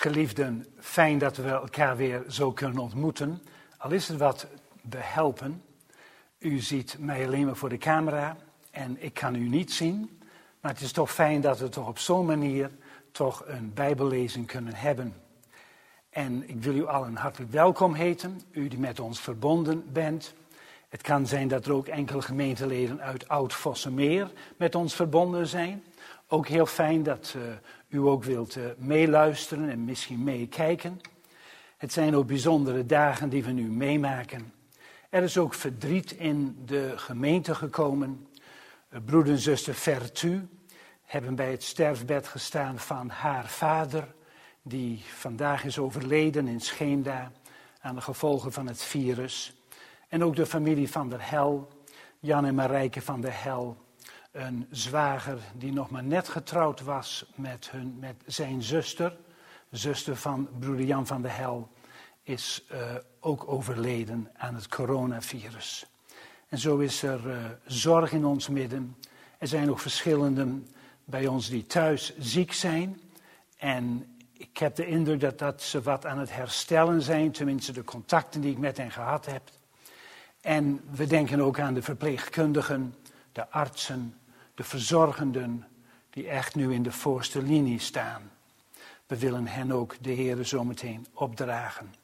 Geliefden, fijn dat we elkaar weer zo kunnen ontmoeten. Al is het wat behelpen. U ziet mij alleen maar voor de camera en ik kan u niet zien. Maar het is toch fijn dat we toch op zo'n manier toch een bijbellezing kunnen hebben. En ik wil u allen hartelijk welkom heten, u die met ons verbonden bent. Het kan zijn dat er ook enkele gemeenteleden uit Oud-Vossemeer met ons verbonden zijn. Ook heel fijn dat u ook wilt meeluisteren en misschien meekijken. Het zijn ook bijzondere dagen die we nu meemaken. Er is ook verdriet in de gemeente gekomen. Broeder en zuster Vertu hebben bij het sterfbed gestaan van haar vader, die vandaag is overleden in Scheemda aan de gevolgen van het virus. En ook de familie van der Hel, Jan en Marijke van der Hel, een zwager die nog maar net getrouwd was met zijn zuster. De zuster van broeder Jan van der Hel is ook overleden aan het coronavirus. En zo is er zorg in ons midden. Er zijn ook verschillenden bij ons die thuis ziek zijn. En ik heb de indruk dat ze wat aan het herstellen zijn, tenminste de contacten die ik met hen gehad heb. En we denken ook aan de verpleegkundigen, de artsen, de verzorgenden, die echt nu in de voorste linie staan. We willen hen ook de Heere zometeen opdragen.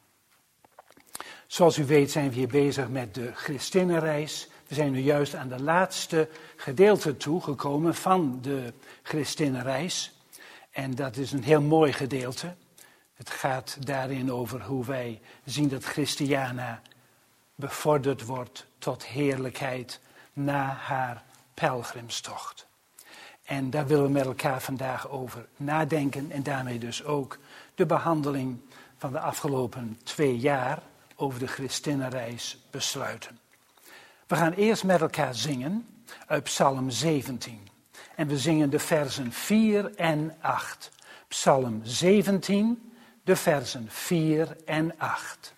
Zoals u weet zijn we hier bezig met de Christinnenreis. We zijn nu juist aan de laatste gedeelte toegekomen van de Christinnenreis. En dat is een heel mooi gedeelte. Het gaat daarin over hoe wij zien dat Christiana bevorderd wordt tot heerlijkheid na haar pelgrimstocht. En daar willen we met elkaar vandaag over nadenken en daarmee dus ook de behandeling van de afgelopen 2 jaar over de Christinnenreis besluiten. We gaan eerst met elkaar zingen uit Psalm 17. En we zingen de versen 4 en 8. Psalm 17, de versen 4 en 8.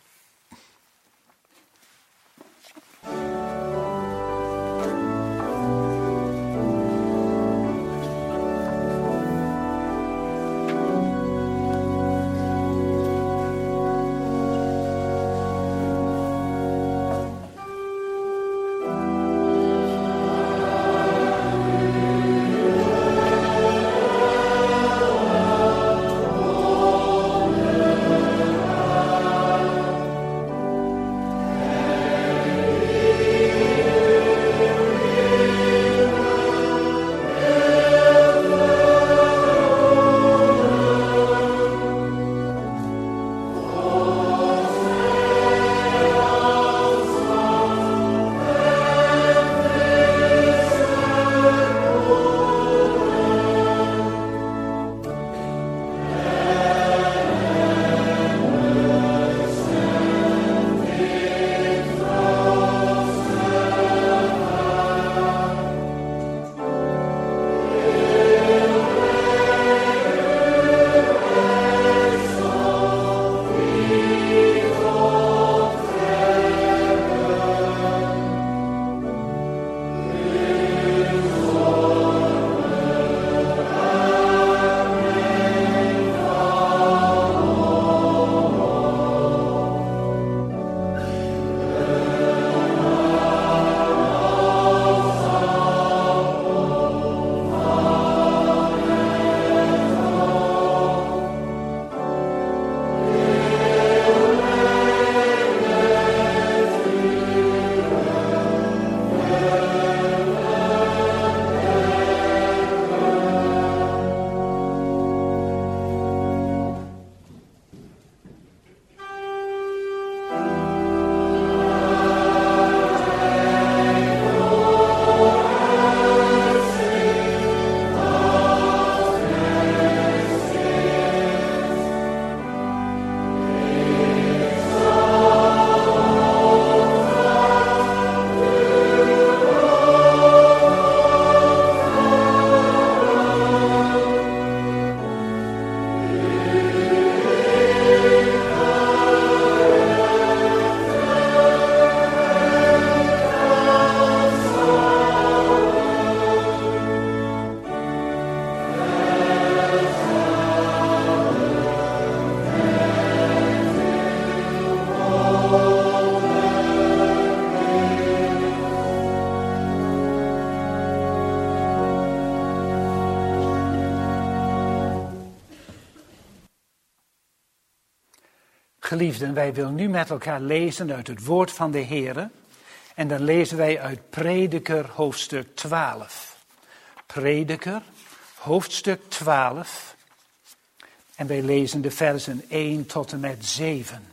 Geliefden, wij willen nu met elkaar lezen uit het woord van de Heere. En dan lezen wij uit Prediker hoofdstuk 12. Prediker hoofdstuk 12. En wij lezen de versen 1 tot en met 7.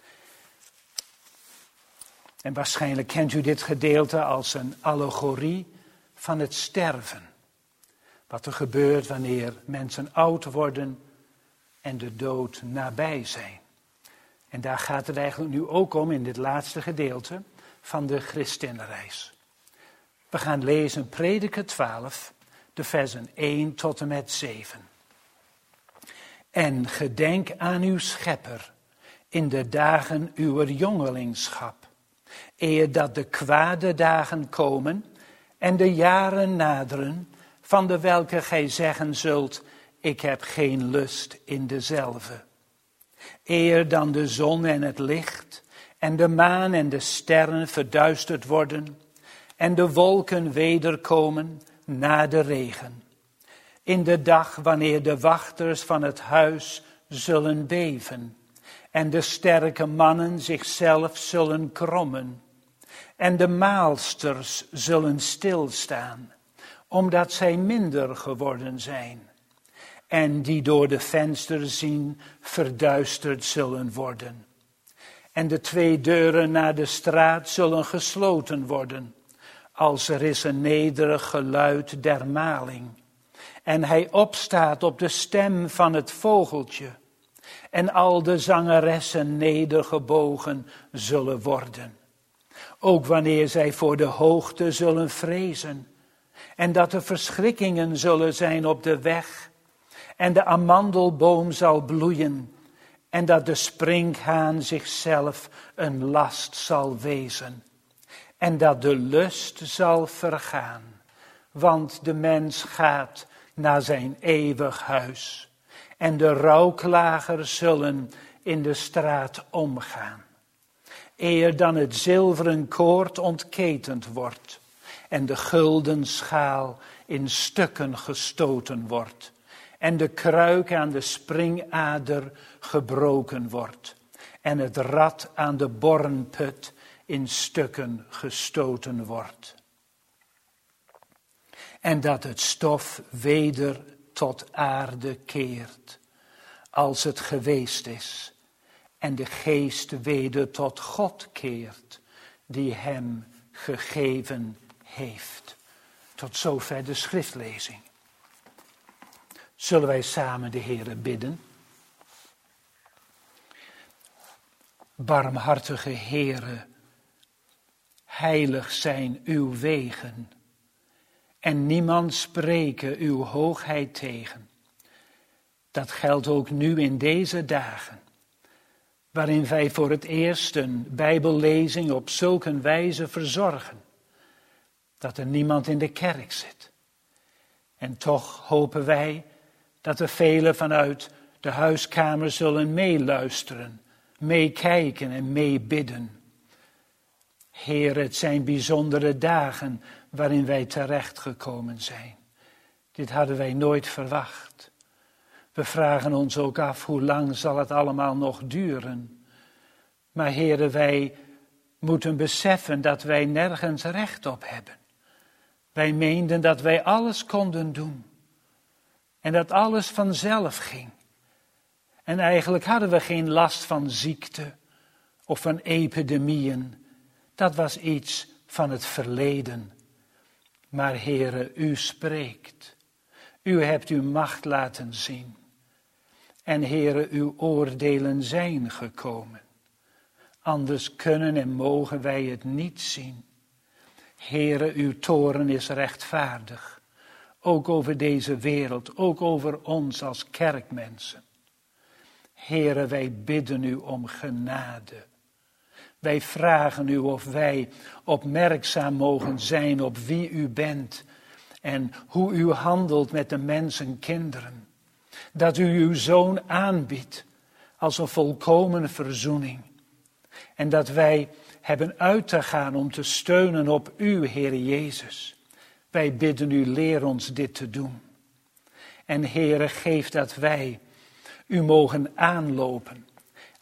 En waarschijnlijk kent u dit gedeelte als een allegorie van het sterven. Wat er gebeurt wanneer mensen oud worden en de dood nabij zijn. En daar gaat het eigenlijk nu ook om in dit laatste gedeelte van de Christinnenreis. We gaan lezen Prediker 12, de versen 1 tot en met 7. En gedenk aan uw schepper in de dagen uwer jongelingschap, eer dat de kwade dagen komen en de jaren naderen, van de welke gij zeggen zult, ik heb geen lust in dezelve. Eer dan de zon en het licht en de maan en de sterren verduisterd worden en de wolken wederkomen na de regen. In de dag wanneer de wachters van het huis zullen beven en de sterke mannen zichzelf zullen krommen en de maalsters zullen stilstaan, omdat zij minder geworden zijn. En die door de vensters zien verduisterd zullen worden. En de 2 deuren naar de straat zullen gesloten worden, als er is een nederig geluid der maling. En hij opstaat op de stem van het vogeltje. En al de zangeressen nedergebogen zullen worden. Ook wanneer zij voor de hoogte zullen vrezen. En dat er verschrikkingen zullen zijn op de weg. En de amandelboom zal bloeien. En dat de sprinkhaan zichzelf een last zal wezen. En dat de lust zal vergaan. Want de mens gaat naar zijn eeuwig huis. En de rouwklagers zullen in de straat omgaan. Eer dan het zilveren koord ontketend wordt. En de gulden schaal in stukken gestoten wordt. En de kruik aan de springader gebroken wordt. En het rad aan de bornput in stukken gestoten wordt. En dat het stof weder tot aarde keert, als het geweest is. En de geest weder tot God keert, die hem gegeven heeft. Tot zover de schriftlezing. Zullen wij samen de Heere bidden? Barmhartige Heere, heilig zijn uw wegen, en niemand spreken uw hoogheid tegen. Dat geldt ook nu in deze dagen, waarin wij voor het eerst een Bijbellezing op zulke wijze verzorgen, dat er niemand in de kerk zit. En toch hopen wij dat er velen vanuit de huiskamer zullen meeluisteren, meekijken en meebidden. Heer, het zijn bijzondere dagen waarin wij terechtgekomen zijn. Dit hadden wij nooit verwacht. We vragen ons ook af, hoe lang zal het allemaal nog duren? Maar Heere, wij moeten beseffen dat wij nergens recht op hebben. Wij meenden dat wij alles konden doen. En dat alles vanzelf ging. En eigenlijk hadden we geen last van ziekte of van epidemieën. Dat was iets van het verleden. Maar Heere, u spreekt. U hebt uw macht laten zien. En Heere, uw oordelen zijn gekomen. Anders kunnen en mogen wij het niet zien. Heere, uw toorn is rechtvaardig. Ook over deze wereld, ook over ons als kerkmensen. Heere, wij bidden u om genade. Wij vragen u of wij opmerkzaam mogen zijn op wie u bent en hoe u handelt met de mensen, kinderen. Dat u uw zoon aanbiedt als een volkomen verzoening. En dat wij hebben uit te gaan om te steunen op u, Heere Jezus. Wij bidden u, leer ons dit te doen. En Heere, geef dat wij u mogen aanlopen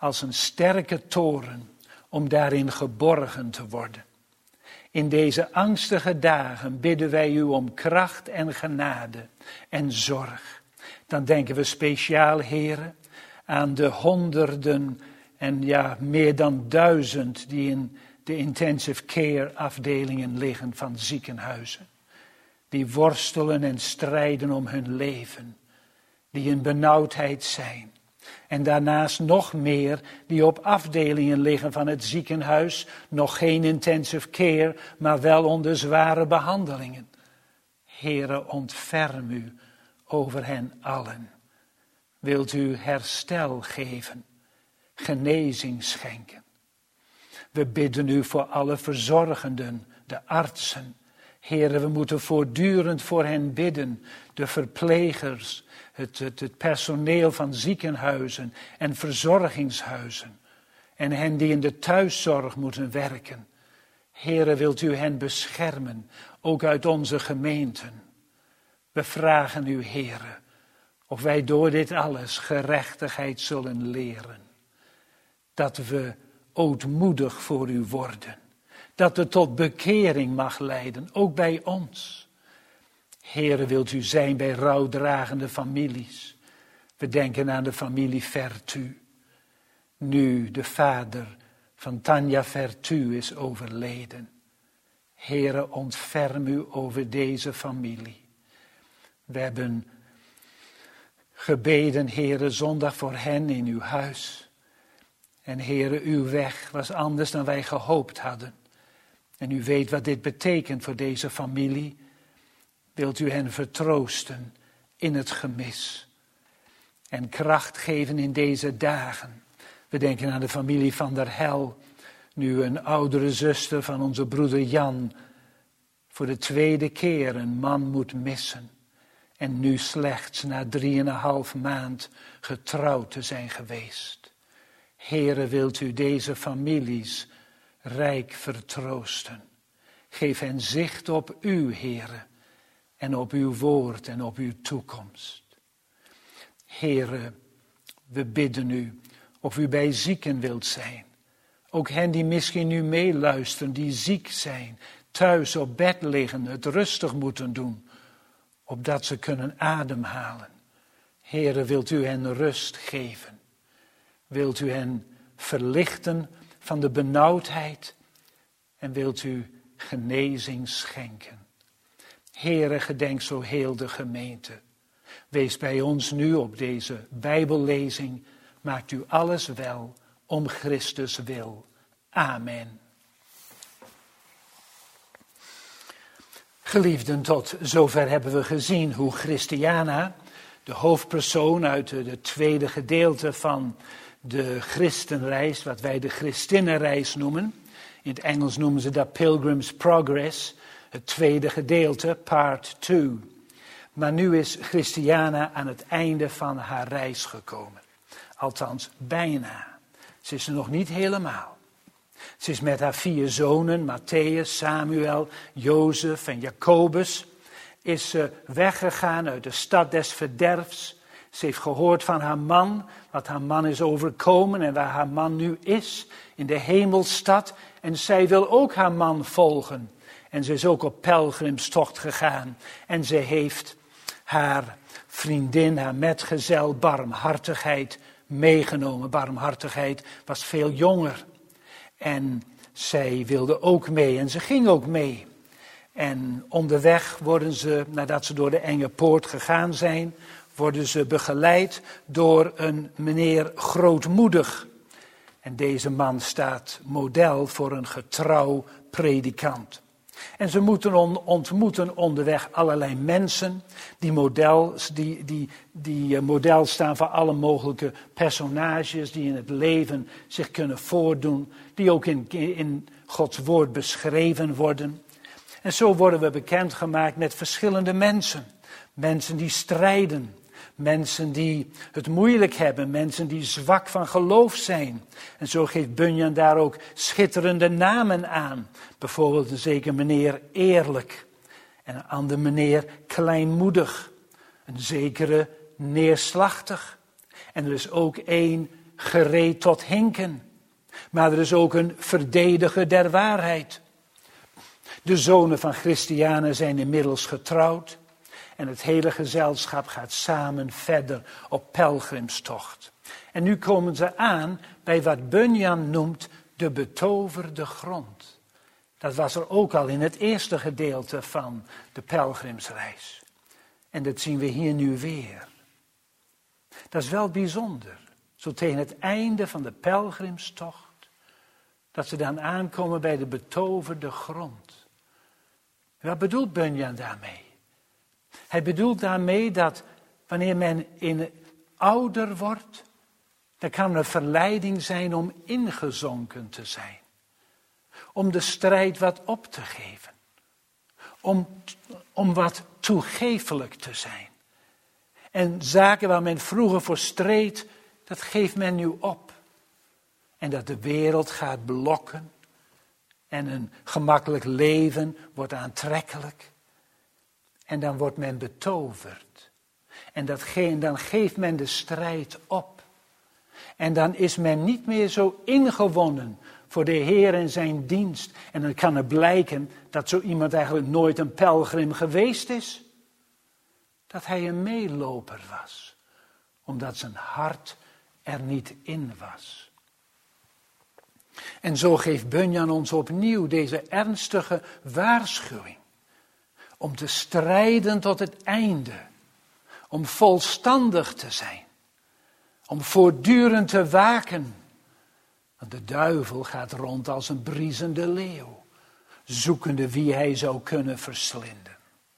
als een sterke toren om daarin geborgen te worden. In deze angstige dagen bidden wij u om kracht en genade en zorg. Dan denken we speciaal, Heere, aan de honderden en meer dan 1000 die in de intensive care afdelingen liggen van ziekenhuizen. Die worstelen en strijden om hun leven. Die in benauwdheid zijn. En daarnaast nog meer die op afdelingen liggen van het ziekenhuis. Nog geen intensive care, maar wel onder zware behandelingen. Heere, ontferm u over hen allen. Wilt u herstel geven, genezing schenken. We bidden u voor alle verzorgenden, de artsen. Heere, we moeten voortdurend voor hen bidden, de verplegers, het personeel van ziekenhuizen en verzorgingshuizen. En hen die in de thuiszorg moeten werken. Heere, wilt u hen beschermen, ook uit onze gemeenten. We vragen u, Heere, of wij door dit alles gerechtigheid zullen leren. Dat we ootmoedig voor u worden. Dat het tot bekering mag leiden, ook bij ons. Heere, wilt u zijn bij rouwdragende families. We denken aan de familie Vertu. Nu de vader van Tanja Vertu is overleden. Heere, ontferm u over deze familie. We hebben gebeden, Heere, zondag voor hen in uw huis. En Heere, uw weg was anders dan wij gehoopt hadden. En u weet wat dit betekent voor deze familie. Wilt u hen vertroosten in het gemis. En kracht geven in deze dagen. We denken aan de familie van der Hel. Nu een oudere zuster van onze broeder Jan. Voor de 2e keer een man moet missen. En nu slechts na 3,5 maand getrouwd te zijn geweest. Heere, wilt u deze families rijk vertroosten. Geef hen zicht op u, Heere. En op uw woord en op uw toekomst. Heere, we bidden u of u bij zieken wilt zijn. Ook hen die misschien nu meeluisteren, die ziek zijn. Thuis op bed liggen, het rustig moeten doen. Opdat ze kunnen ademhalen. Heere, wilt u hen rust geven. Wilt u hen verlichten van de benauwdheid. En wilt u genezing schenken. Heere, gedenk zo heel de gemeente. Wees bij ons nu op deze Bijbellezing. Maakt u alles wel om Christus wil. Amen. Geliefden, tot zover hebben we gezien hoe Christiana, de hoofdpersoon uit het tweede gedeelte van de christenreis, wat wij de Christinnenreis noemen. In het Engels noemen ze dat Pilgrim's Progress, het tweede gedeelte, part 2. Maar nu is Christiana aan het einde van haar reis gekomen. Althans, bijna. Ze is er nog niet helemaal. Ze is met haar 4 zonen, Matthäus, Samuel, Jozef en Jacobus, is ze weggegaan uit de stad des verderfs. Ze heeft gehoord van haar man, wat haar man is overkomen en waar haar man nu is, in de hemelstad. En zij wil ook haar man volgen. En ze is ook op pelgrimstocht gegaan. En ze heeft haar vriendin, haar metgezel, Barmhartigheid meegenomen. Barmhartigheid was veel jonger. En zij wilde ook mee en ze ging ook mee. En onderweg worden ze, nadat ze door de enge poort gegaan zijn, worden ze begeleid door een meneer Grootmoedig. En deze man staat model voor een getrouw predikant. En ze moeten ontmoeten onderweg allerlei mensen die model staan voor alle mogelijke personages die in het leven zich kunnen voordoen, die ook in Gods woord beschreven worden. En zo worden we bekendgemaakt met verschillende mensen. Mensen die strijden. Mensen die het moeilijk hebben. Mensen die zwak van geloof zijn. En zo geeft Bunyan daar ook schitterende namen aan. Bijvoorbeeld een zeker meneer Eerlijk. En een ander meneer Kleinmoedig. Een zekere Neerslachtig. En er is ook één gereed tot hinken. Maar er is ook een verdediger der waarheid. De zonen van Christianen zijn inmiddels getrouwd. En het hele gezelschap gaat samen verder op pelgrimstocht. En nu komen ze aan bij wat Bunyan noemt de betoverde grond. Dat was er ook al in het eerste gedeelte van de pelgrimsreis. En dat zien we hier nu weer. Dat is wel bijzonder. Zo tegen het einde van de pelgrimstocht. Dat ze dan aankomen bij de betoverde grond. Wat bedoelt Bunyan daarmee? Hij bedoelt daarmee dat wanneer men ouder wordt, dan kan er een verleiding zijn om ingezonken te zijn. Om de strijd wat op te geven. Om wat toegeeflijk te zijn. En zaken waar men vroeger voor streed, dat geeft men nu op. En dat de wereld gaat blokken. En een gemakkelijk leven wordt aantrekkelijk. En dan wordt men betoverd. En dan geeft men de strijd op. En dan is men niet meer zo ingewonnen voor de Heer en zijn dienst. En dan kan het blijken dat zo iemand eigenlijk nooit een pelgrim geweest is. Dat hij een meeloper was. Omdat zijn hart er niet in was. En zo geeft Bunyan ons opnieuw deze ernstige waarschuwing. Om te strijden tot het einde. Om volstandig te zijn. Om voortdurend te waken. Want de duivel gaat rond als een briesende leeuw. Zoekende wie hij zou kunnen verslinden.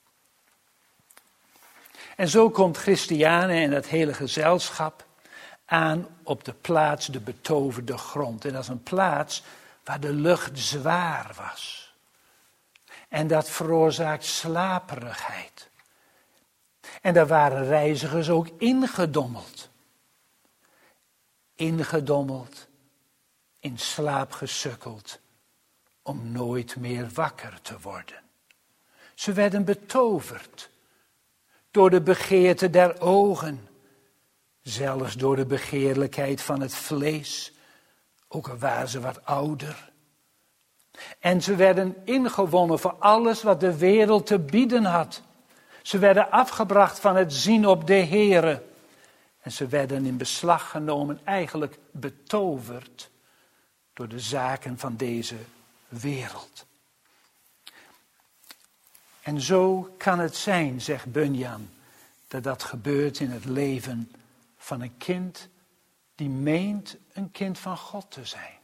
En zo komt Christianen en het hele gezelschap aan op de plaats de betoverde grond. En dat is een plaats waar de lucht zwaar was. En dat veroorzaakt slaperigheid. En daar waren reizigers ook ingedommeld. Ingedommeld, in slaap gesukkeld, om nooit meer wakker te worden. Ze werden betoverd door de begeerte der ogen, zelfs door de begeerlijkheid van het vlees, ook al waren ze wat ouder. En ze werden ingewonnen voor alles wat de wereld te bieden had. Ze werden afgebracht van het zien op de Heere. En ze werden in beslag genomen, eigenlijk betoverd door de zaken van deze wereld. En zo kan het zijn, zegt Bunyan, dat dat gebeurt in het leven van een kind die meent een kind van God te zijn.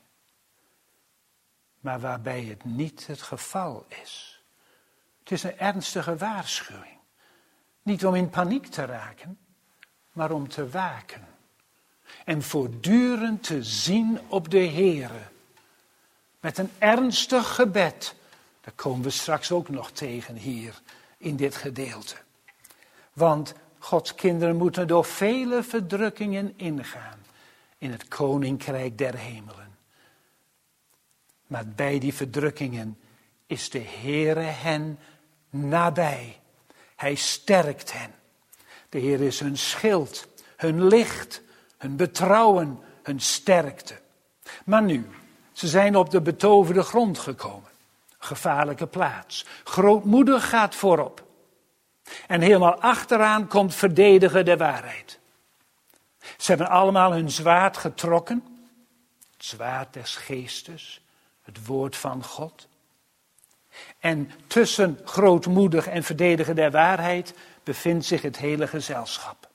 Maar waarbij het niet het geval is. Het is een ernstige waarschuwing. Niet om in paniek te raken, maar om te waken. En voortdurend te zien op de Heere. Met een ernstig gebed. Daar komen we straks ook nog tegen hier in dit gedeelte. Want Gods kinderen moeten door vele verdrukkingen ingaan in het koninkrijk der hemelen. Maar bij die verdrukkingen is de Heere hen nabij. Hij sterkt hen. De Heer is hun schild, hun licht, hun betrouwen, hun sterkte. Maar nu, ze zijn op de betoverde grond gekomen. Gevaarlijke plaats. Grootmoedig gaat voorop. En helemaal achteraan komt verdediger der waarheid. Ze hebben allemaal hun zwaard getrokken. Het zwaard des geestes. Het woord van God. En tussen grootmoedig en verdediger der waarheid bevindt zich het hele gezelschap.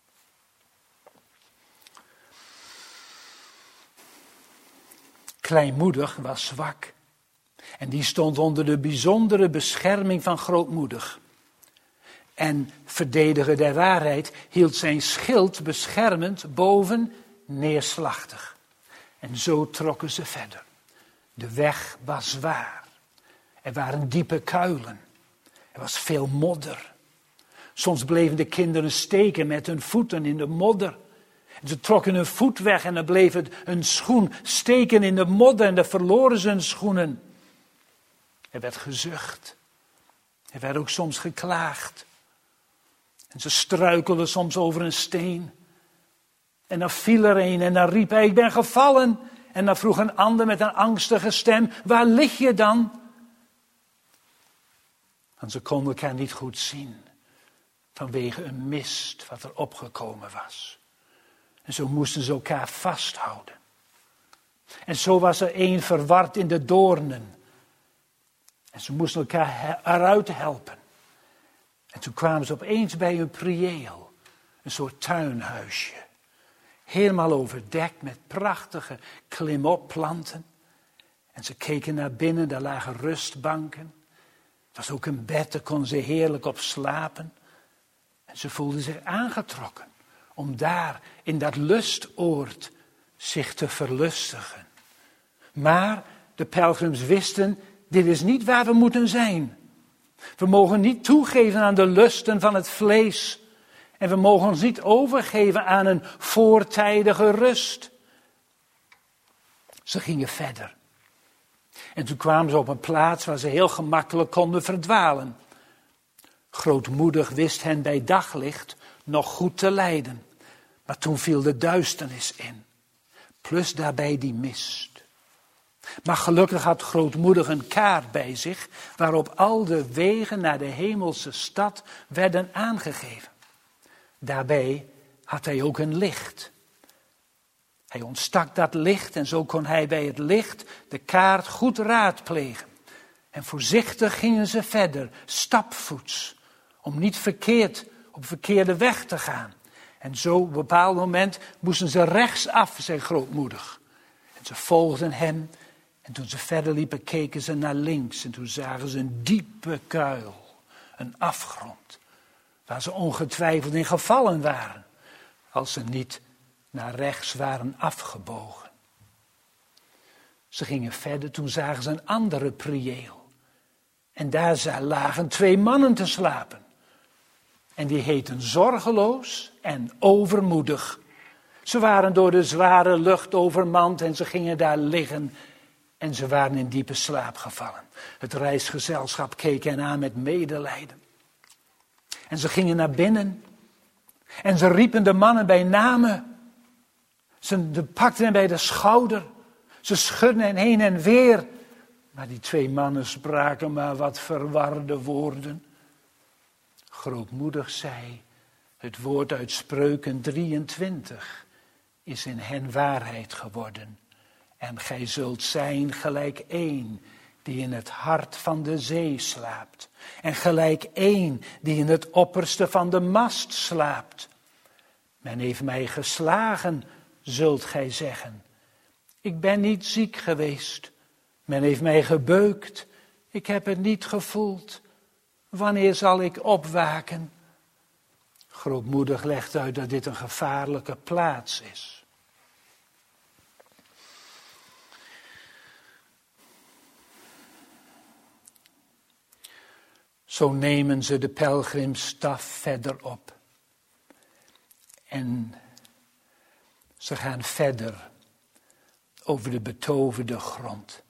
Kleinmoedig was zwak. En die stond onder de bijzondere bescherming van grootmoedig. En verdediger der waarheid hield zijn schild beschermend boven neerslachtig. En zo trokken ze verder. De weg was zwaar. Er waren diepe kuilen. Er was veel modder. Soms bleven de kinderen steken met hun voeten in de modder. En ze trokken hun voet weg en dan bleef hun schoen steken in de modder en dan verloren ze hun schoenen. Er werd gezucht. Er werd ook soms geklaagd. En ze struikelden soms over een steen. En dan viel er een en dan riep hij, ik ben gevallen. En dan vroeg een ander met een angstige stem, waar lig je dan? Want ze konden elkaar niet goed zien. Vanwege een mist wat er opgekomen was. En zo moesten ze elkaar vasthouden. En zo was er één verward in de doornen. En ze moesten elkaar eruit helpen. En toen kwamen ze opeens bij een priëel. Een soort tuinhuisje. Helemaal overdekt met prachtige klimopplanten. En ze keken naar binnen, daar lagen rustbanken. Het was ook een bed, daar konden ze heerlijk op slapen. En ze voelden zich aangetrokken om daar in dat lustoord zich te verlustigen. Maar de pelgrims wisten, dit is niet waar we moeten zijn. We mogen niet toegeven aan de lusten van het vlees. En we mogen ons niet overgeven aan een voortijdige rust. Ze gingen verder. En toen kwamen ze op een plaats waar ze heel gemakkelijk konden verdwalen. Grootmoedig wist hen bij daglicht nog goed te leiden. Maar toen viel de duisternis in. Plus daarbij die mist. Maar gelukkig had grootmoedig een kaart bij zich, waarop al de wegen naar de hemelse stad werden aangegeven. Daarbij had hij ook een licht. Hij ontstak dat licht en zo kon hij bij het licht de kaart goed raadplegen. En voorzichtig gingen ze verder, stapvoets, om niet op verkeerde weg te gaan. En zo op een bepaald moment moesten ze rechtsaf, zei grootmoedig. En ze volgden hem. En toen ze verder liepen, keken ze naar links. En toen zagen ze een diepe kuil, een afgrond. Waar ze ongetwijfeld in gevallen waren. Als ze niet naar rechts waren afgebogen. Ze gingen verder, toen zagen ze een andere priëel. En daar lagen 2 mannen te slapen. En die heten Zorgeloos en Overmoedig. Ze waren door de zware lucht overmand en ze gingen daar liggen. En ze waren in diepe slaap gevallen. Het reisgezelschap keek hen aan met medelijden. En ze gingen naar binnen. En ze riepen de mannen bij namen. Ze pakten hen bij de schouder. Ze schudden hen heen en weer. Maar die 2 mannen spraken maar wat verwarde woorden. Grootmoedig zei, het woord uit Spreuken 23 is in hen waarheid geworden. En gij zult zijn gelijk één die in het hart van de zee slaapt. En gelijk één die in het opperste van de mast slaapt. Men heeft mij geslagen, zult gij zeggen. Ik ben niet ziek geweest. Men heeft mij gebeukt. Ik heb het niet gevoeld. Wanneer zal ik opwaken? Grootmoedig legt uit dat dit een gevaarlijke plaats is. Zo nemen ze de pelgrimsstaf verder op. En ze gaan verder over de betoverde grond.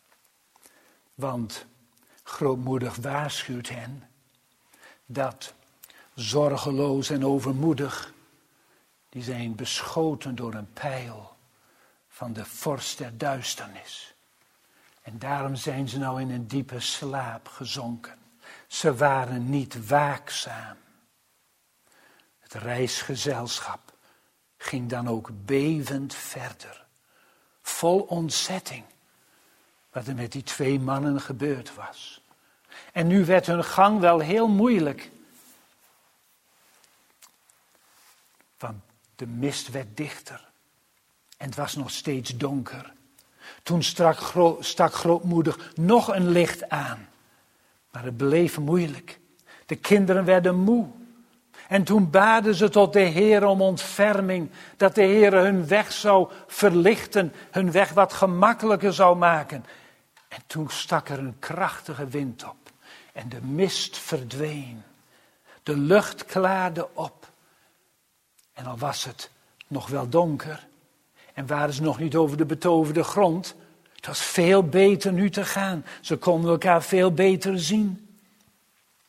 Want grootmoedig waarschuwt hen dat zorgeloos en overmoedig, die zijn beschoten door een pijl van de vorst der duisternis. En daarom zijn ze nou in een diepe slaap gezonken. Ze waren niet waakzaam. Het reisgezelschap ging dan ook bevend verder. Vol ontzetting wat er met die 2 mannen gebeurd was. En nu werd hun gang wel heel moeilijk. Want de mist werd dichter. En het was nog steeds donker. Toen stak grootmoedig nog een licht aan. Maar het bleef moeilijk. De kinderen werden moe. En toen baden ze tot de Heer om ontferming. Dat de Heer hun weg zou verlichten. Hun weg wat gemakkelijker zou maken. En toen stak er een krachtige wind op. En de mist verdween. De lucht klaarde op. En al was het nog wel donker. En waren ze nog niet over de betoverde grond. Het was veel beter nu te gaan. Ze konden elkaar veel beter zien.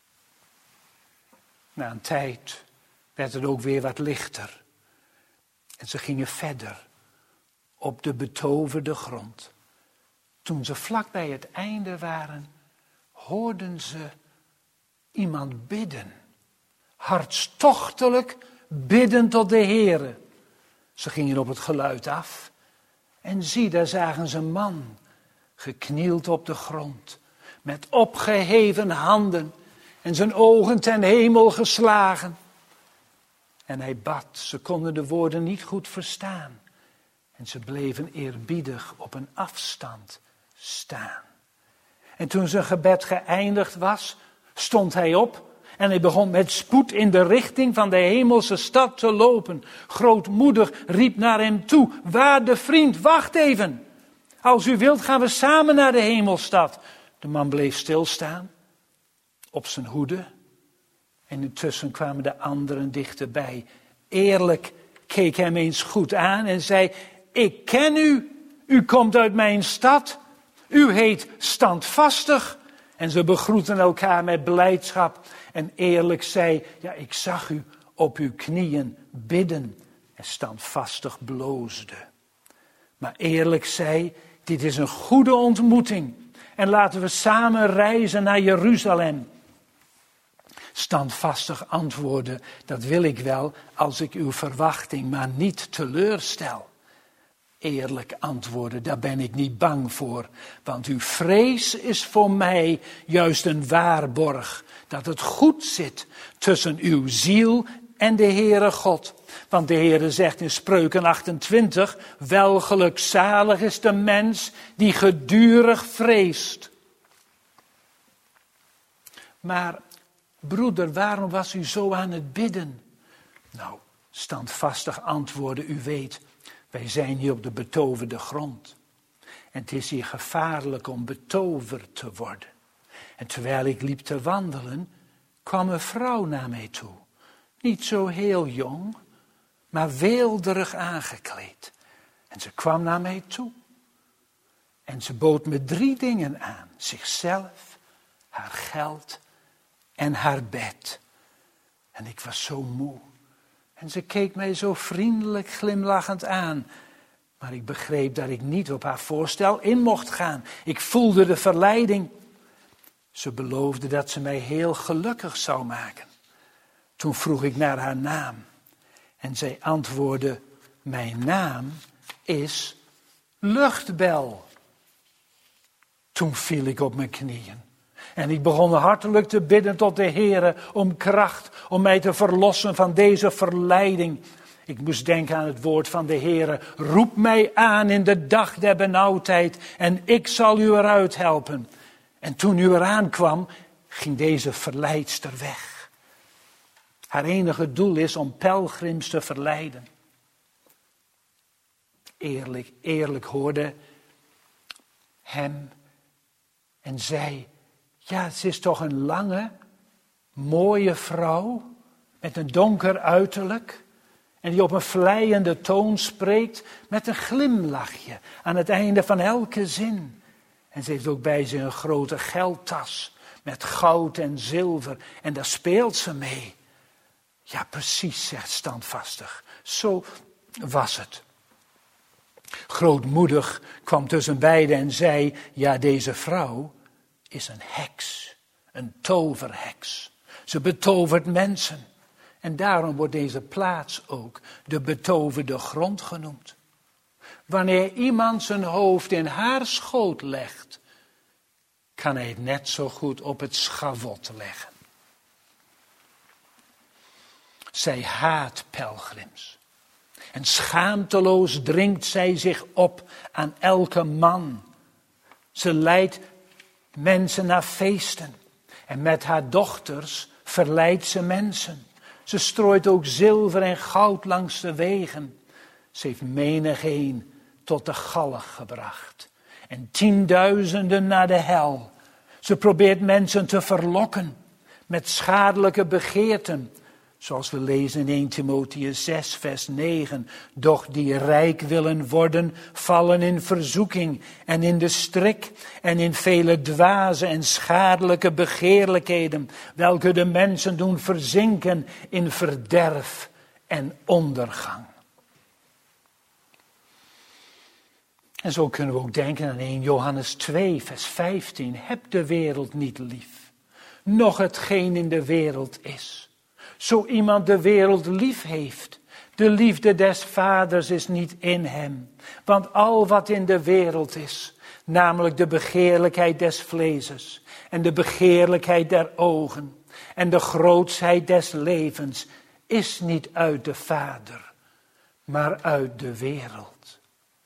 Na een tijd werd het ook weer wat lichter. En ze gingen verder op de betoverde grond. Toen ze vlak bij het einde waren, hoorden ze iemand bidden. Hartstochtelijk bidden tot de Heere. Ze gingen op het geluid af. En zie, daar zagen ze een man, geknield op de grond, met opgeheven handen en zijn ogen ten hemel geslagen. En hij bad, ze konden de woorden niet goed verstaan. En ze bleven eerbiedig op een afstand staan. En toen zijn gebed geëindigd was, stond hij op en hij begon met spoed in de richting van de hemelse stad te lopen. Grootmoedig riep naar hem toe: waarde vriend, wacht even. Als u wilt gaan we samen naar de hemelstad. De man bleef stilstaan, op zijn hoede. En intussen kwamen de anderen dichterbij. Eerlijk keek hem eens goed aan en zei: ik ken u, u komt uit mijn stad. U heet Standvastig. En ze begroeten elkaar met blijdschap. En Eerlijk zei: ja, ik zag u op uw knieën bidden. En Standvastig bloosde. Maar Eerlijk zei: dit is een goede ontmoeting. En laten we samen reizen naar Jeruzalem. Standvastig antwoordde: dat wil ik wel, als ik uw verwachting maar niet teleurstel. Eerlijk antwoordde: daar ben ik niet bang voor, want uw vrees is voor mij juist een waarborg, dat het goed zit tussen uw ziel en de Heere God. Want de Heere zegt in Spreuken 28, welgelukzalig is de mens die gedurig vreest. Maar broeder, waarom was u zo aan het bidden? Nou, Standvastig antwoordde: u weet, wij zijn hier op de betoverde grond. En het is hier gevaarlijk om betoverd te worden. En terwijl ik liep te wandelen, kwam een vrouw naar mij toe. Niet zo heel jong, maar weelderig aangekleed. En ze kwam naar mij toe. En ze bood me 3 dingen aan. Zichzelf, haar geld en haar bed. En ik was zo moe. En ze keek mij zo vriendelijk glimlachend aan. Maar ik begreep dat ik niet op haar voorstel in mocht gaan. Ik voelde de verleiding. Ze beloofde dat ze mij heel gelukkig zou maken. Toen vroeg ik naar haar naam. En zij antwoordde: mijn naam is Luchtbel. Toen viel ik op mijn knieën. En ik begon hartelijk te bidden tot de Heere om kracht, om mij te verlossen van deze verleiding. Ik moest denken aan het woord van de Heere: roep mij aan in de dag der benauwdheid en ik zal u eruit helpen. En toen u eraan kwam, ging deze verleidster weg. Haar enige doel is om pelgrims te verleiden. Eerlijk hoorde hem en zei: ja, ze is toch een lange, mooie vrouw met een donker uiterlijk en die op een vleiende toon spreekt met een glimlachje aan het einde van elke zin. En ze heeft ook bij zich een grote geldtas met goud en zilver en daar speelt ze mee. Ja, precies, zegt Standvastig. Zo was het. Grootmoedig kwam tussen beiden en zei: ja, deze vrouw is een heks, een toverheks. Ze betovert mensen. En daarom wordt deze plaats ook de betoverde grond genoemd. Wanneer iemand zijn hoofd in haar schoot legt, kan hij het net zo goed op het schavot leggen. Zij haat pelgrims. En schaamteloos dringt zij zich op aan elke man. Ze leidt mensen naar feesten. En met haar dochters verleidt ze mensen. Ze strooit ook zilver en goud langs de wegen. Ze heeft menigeen tot de galg gebracht. En 10.000 naar de hel. Ze probeert mensen te verlokken met schadelijke begeerten. Zoals we lezen in 1 Timotheüs 6 vers 9. Doch die rijk willen worden, vallen in verzoeking en in de strik en in vele dwaze en schadelijke begeerlijkheden, welke de mensen doen verzinken in verderf en ondergang. En zo kunnen we ook denken aan 1 Johannes 2, vers 15. Heb de wereld niet lief, noch hetgeen in de wereld is. Zo iemand de wereld lief heeft, de liefde des vaders is niet in hem. Want al wat in de wereld is, namelijk de begeerlijkheid des vleeses en de begeerlijkheid der ogen en de grootsheid des levens, is niet uit de Vader, maar uit de wereld.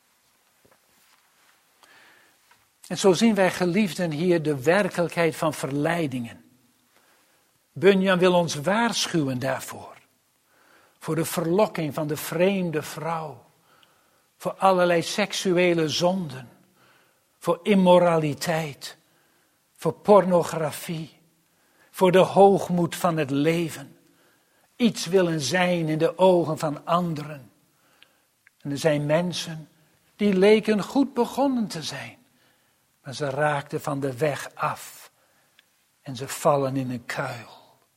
En zo zien wij, geliefden, hier de werkelijkheid van verleidingen. Bunyan wil ons waarschuwen daarvoor. Voor de verlokking van de vreemde vrouw. Voor allerlei seksuele zonden. Voor immoraliteit. Voor pornografie. Voor de hoogmoed van het leven. Iets willen zijn in de ogen van anderen. En er zijn mensen die leken goed begonnen te zijn. Maar ze raakten van de weg af. En ze vallen in een kuil.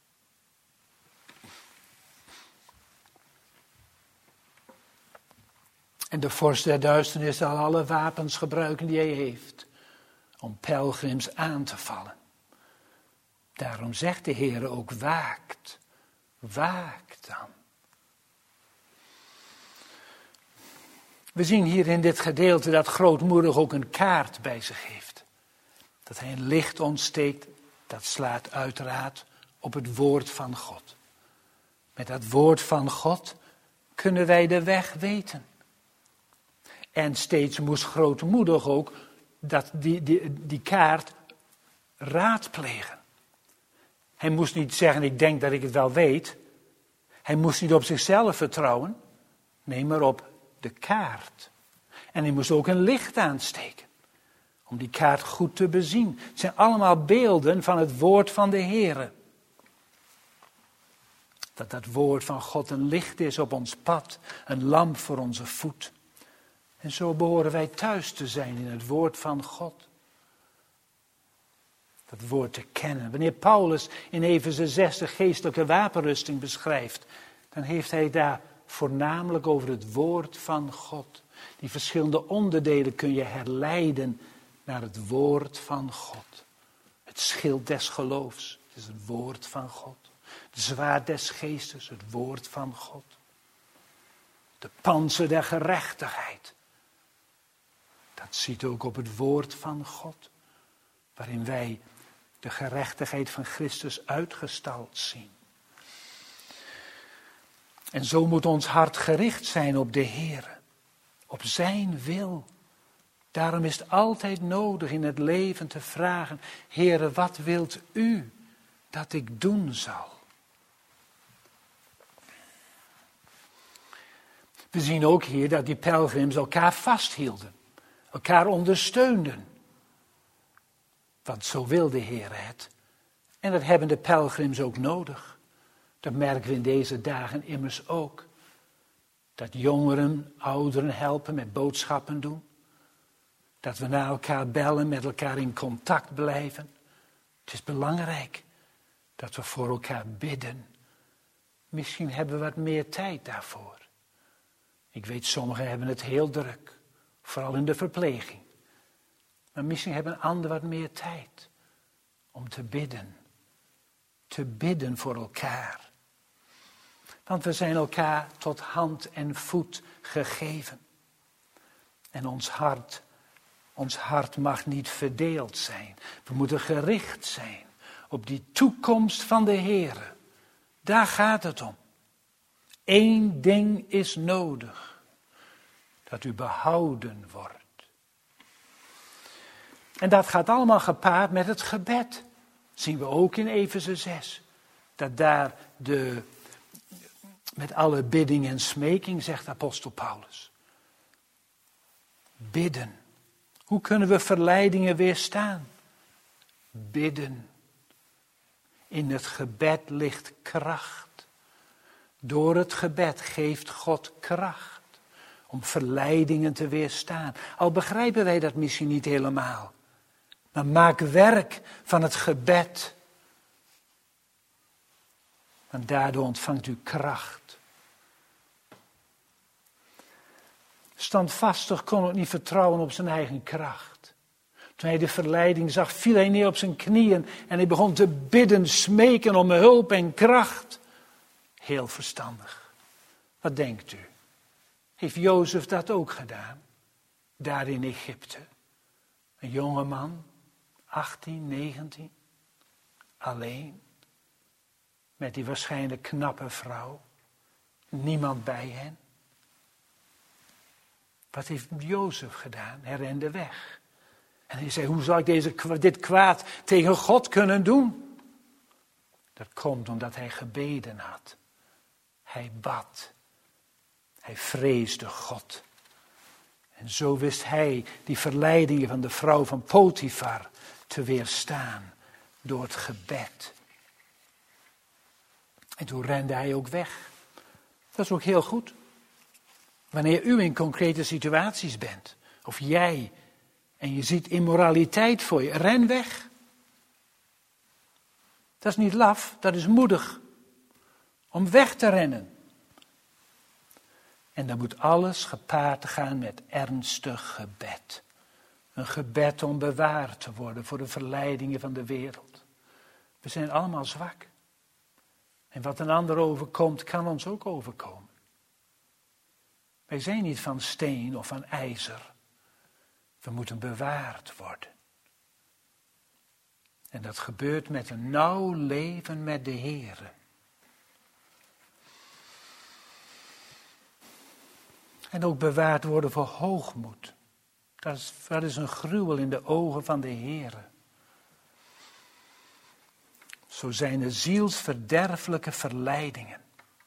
En de vorst der duisternis zal alle wapens gebruiken die hij heeft. Om pelgrims aan te vallen. Daarom zegt de Heer ook waakt. Waakt dan. We zien hier in dit gedeelte dat grootmoedig ook een kaart bij zich heeft. Dat hij een licht ontsteekt, dat slaat uiteraard op het woord van God. Met dat woord van God kunnen wij de weg weten. En steeds moest grootmoedig ook die kaart raadplegen. Hij moest niet zeggen, ik denk dat ik het wel weet. Hij moest niet op zichzelf vertrouwen. Nee, maar op de kaart. En hij moest ook een licht aansteken. Om die kaart goed te bezien. Het zijn allemaal beelden van het woord van de Heere. Dat woord van God een licht is op ons pad. Een lamp voor onze voet. En zo behoren wij thuis te zijn in het woord van God. Dat woord te kennen. Wanneer Paulus in Efeze 6 de geestelijke wapenrusting beschrijft, dan heeft hij daar voornamelijk over het woord van God. Die verschillende onderdelen kun je herleiden naar het woord van God. Het schild des geloofs, het is het woord van God. De zwaard des geestes, het woord van God. De pantser der gerechtigheid. Dat ziet ook op het woord van God. Waarin wij de gerechtigheid van Christus uitgestald zien. En zo moet ons hart gericht zijn op de Heer. Op zijn wil. Daarom is het altijd nodig in het leven te vragen: Heere, wat wilt u dat ik doen zal? We zien ook hier dat die pelgrims elkaar vasthielden. Elkaar ondersteunden. Want zo wil de Heer het. En dat hebben de pelgrims ook nodig. Dat merken we in deze dagen immers ook. Dat jongeren, ouderen helpen met boodschappen doen. Dat we naar elkaar bellen, met elkaar in contact blijven. Het is belangrijk dat we voor elkaar bidden. Misschien hebben we wat meer tijd daarvoor. Ik weet, sommigen hebben het heel druk. Vooral in de verpleging. Maar misschien hebben anderen wat meer tijd om te bidden. Te bidden voor elkaar. Want we zijn elkaar tot hand en voet gegeven. En ons hart mag niet verdeeld zijn. We moeten gericht zijn op die toekomst van de Heere. Daar gaat het om. 1 ding is nodig. Dat u behouden wordt. En dat gaat allemaal gepaard met het gebed. Dat zien we ook in Efeze 6. Dat daar met alle bidding en smeking, zegt apostel Paulus. Bidden. Hoe kunnen we verleidingen weerstaan? Bidden. In het gebed ligt kracht. Door het gebed geeft God kracht. Om verleidingen te weerstaan. Al begrijpen wij dat misschien niet helemaal. Maar maak werk van het gebed. Want daardoor ontvangt u kracht. Standvastig kon ook niet vertrouwen op zijn eigen kracht. Toen hij de verleiding zag, viel hij neer op zijn knieën en hij begon te bidden, smeken om hulp en kracht. Heel verstandig. Wat denkt u? Heeft Jozef dat ook gedaan? Daar in Egypte. Een jonge man, 18, 19, alleen. Met die waarschijnlijk knappe vrouw. Niemand bij hen. Wat heeft Jozef gedaan? Hij rende weg. En hij zei, hoe zal ik dit kwaad tegen God kunnen doen? Dat komt omdat hij gebeden had. Hij bad. Hij vreesde God. En zo wist hij die verleidingen van de vrouw van Potifar te weerstaan door het gebed. En toen rende hij ook weg. Dat is ook heel goed. Wanneer u in concrete situaties bent, of jij, en je ziet immoraliteit voor je, ren weg. Dat is niet laf, dat is moedig. Om weg te rennen. En dan moet alles gepaard gaan met ernstig gebed. Een gebed om bewaard te worden voor de verleidingen van de wereld. We zijn allemaal zwak. En wat een ander overkomt, kan ons ook overkomen. Wij zijn niet van steen of van ijzer. We moeten bewaard worden. En dat gebeurt met een nauw leven met de Heere. En ook bewaard worden voor hoogmoed. Dat is een gruwel in de ogen van de Heere. Zo zijn er zielsverderfelijke verleidingen.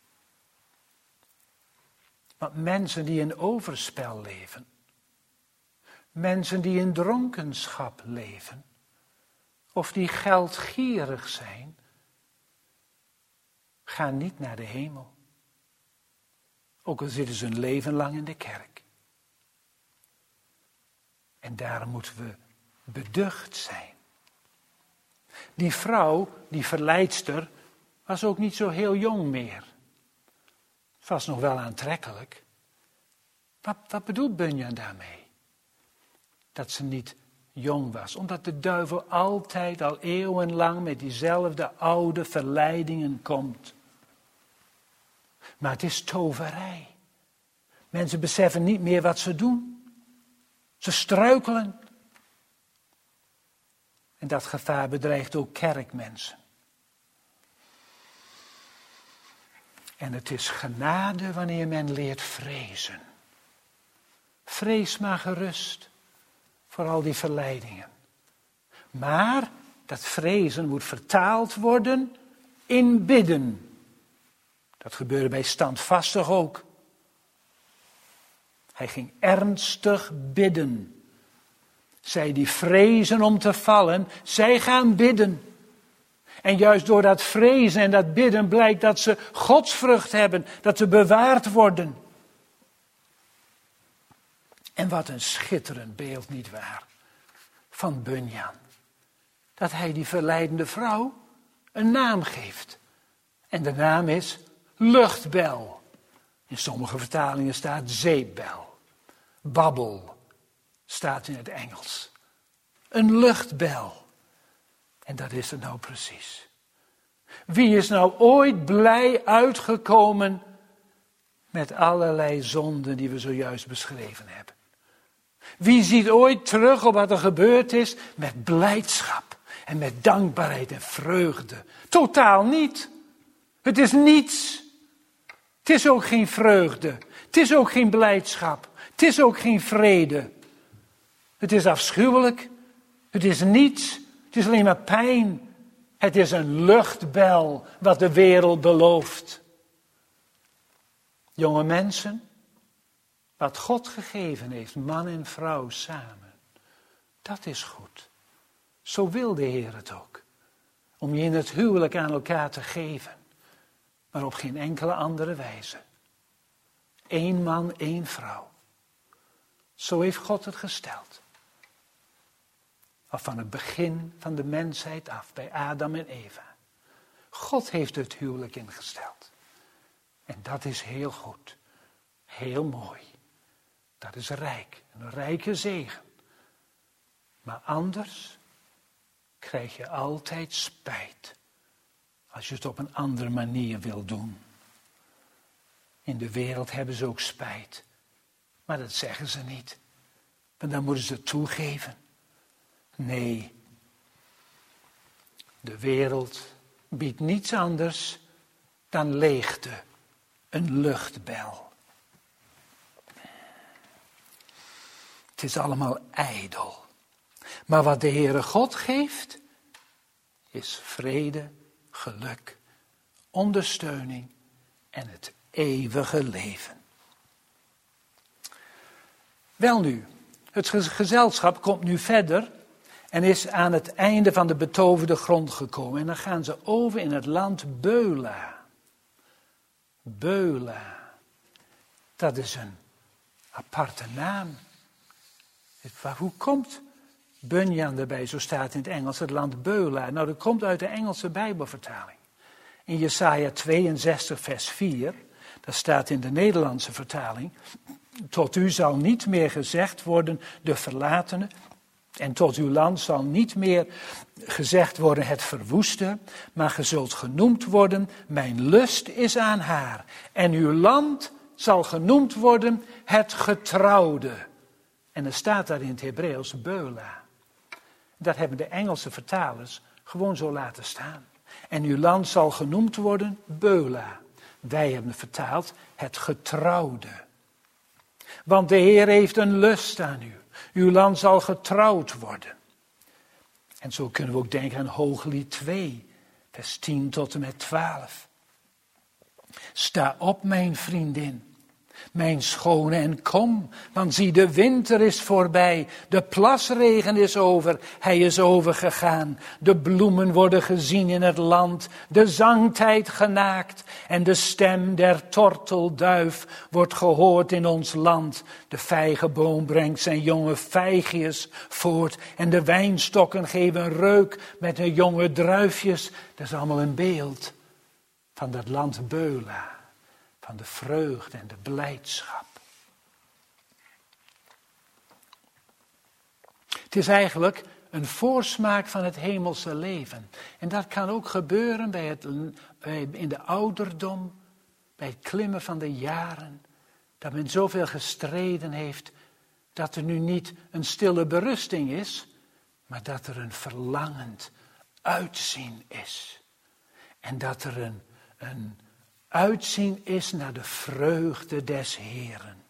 Want mensen die in overspel leven, mensen die in dronkenschap leven, of die geldgierig zijn, gaan niet naar de hemel. Ook al zitten ze hun leven lang in de kerk. En daarom moeten we beducht zijn. Die vrouw, die verleidster, was ook niet zo heel jong meer. Was nog wel aantrekkelijk. Wat bedoelt Bunyan daarmee? Dat ze niet jong was. Omdat de duivel altijd al eeuwenlang met diezelfde oude verleidingen komt. Maar het is toverij. Mensen beseffen niet meer wat ze doen. Ze struikelen. En dat gevaar bedreigt ook kerkmensen. En het is genade wanneer men leert vrezen. Vrees maar gerust voor al die verleidingen. Maar dat vrezen moet vertaald worden in bidden. Dat gebeurde bij Standvastig ook. Hij ging ernstig bidden. Zij die vrezen om te vallen, zij gaan bidden. En juist door dat vrezen en dat bidden blijkt dat ze godsvrucht hebben, dat ze bewaard worden. En wat een schitterend beeld, nietwaar, van Bunyan. Dat hij die verleidende vrouw een naam geeft. En de naam is luchtbel. In sommige vertalingen staat zeepbel. Babbel staat in het Engels. Een luchtbel. En dat is het nou precies. Wie is nou ooit blij uitgekomen met allerlei zonden die we zojuist beschreven hebben? Wie ziet ooit terug op wat er gebeurd is met blijdschap en met dankbaarheid en vreugde? Totaal niet. Het is niets. Het is ook geen vreugde. Het is ook geen blijdschap. Het is ook geen vrede. Het is afschuwelijk. Het is niets. Het is alleen maar pijn. Het is een luchtbel wat de wereld belooft. Jonge mensen, wat God gegeven heeft, man en vrouw samen, dat is goed. Zo wil de Heer het ook. Om je in het huwelijk aan elkaar te geven, maar op geen enkele andere wijze. 1 man, 1 vrouw. Zo heeft God het gesteld. Al van het begin van de mensheid af, bij Adam en Eva. God heeft het huwelijk ingesteld. En dat is heel goed. Heel mooi. Dat is rijk, een rijke zegen. Maar anders krijg je altijd spijt als je het op een andere manier wil doen. In de wereld hebben ze ook spijt, maar dat zeggen ze niet. Want dan moeten ze het toegeven. Nee, de wereld biedt niets anders dan leegte, een luchtbel. Het is allemaal ijdel. Maar wat de Heere God geeft, is vrede, geluk, ondersteuning en het eeuwige leven. Welnu, het gezelschap komt nu verder en is aan het einde van de betoverde grond gekomen. En dan gaan ze over in het land Beula. Beula, dat is een aparte naam. Hoe komt Bunyan erbij, zo staat in het Engels, het land Beula? Nou, dat komt uit de Engelse Bijbelvertaling. In Jesaja 62 vers 4, dat staat in de Nederlandse vertaling: tot u zal niet meer gezegd worden de verlatene, en tot uw land zal niet meer gezegd worden het verwoeste, maar ge zult genoemd worden, mijn lust is aan haar. En uw land zal genoemd worden het getrouwde. En er staat daar in het Hebreeuws Beula. Dat hebben de Engelse vertalers gewoon zo laten staan. En uw land zal genoemd worden Beula. Wij hebben vertaald het getrouwde. Want de Heer heeft een lust aan u. Uw land zal getrouwd worden. En zo kunnen we ook denken aan Hooglied 2, vers 10 tot en met 12. Sta op, mijn vriendin, mijn schone, en kom, want zie, de winter is voorbij, de plasregen is over, hij is overgegaan. De bloemen worden gezien in het land, de zangtijd genaakt en de stem der tortelduif wordt gehoord in ons land. De vijgenboom brengt zijn jonge vijgjes voort en de wijnstokken geven reuk met hun jonge druifjes. Dat is allemaal een beeld van dat land Beula. Van de vreugde en de blijdschap. Het is eigenlijk een voorsmaak van het hemelse leven. En dat kan ook gebeuren in de ouderdom, bij het klimmen van de jaren. Dat men zoveel gestreden heeft, dat er nu niet een stille berusting is, maar dat er een verlangend uitzien is. En dat er een uitzien is naar de vreugde des Heeren.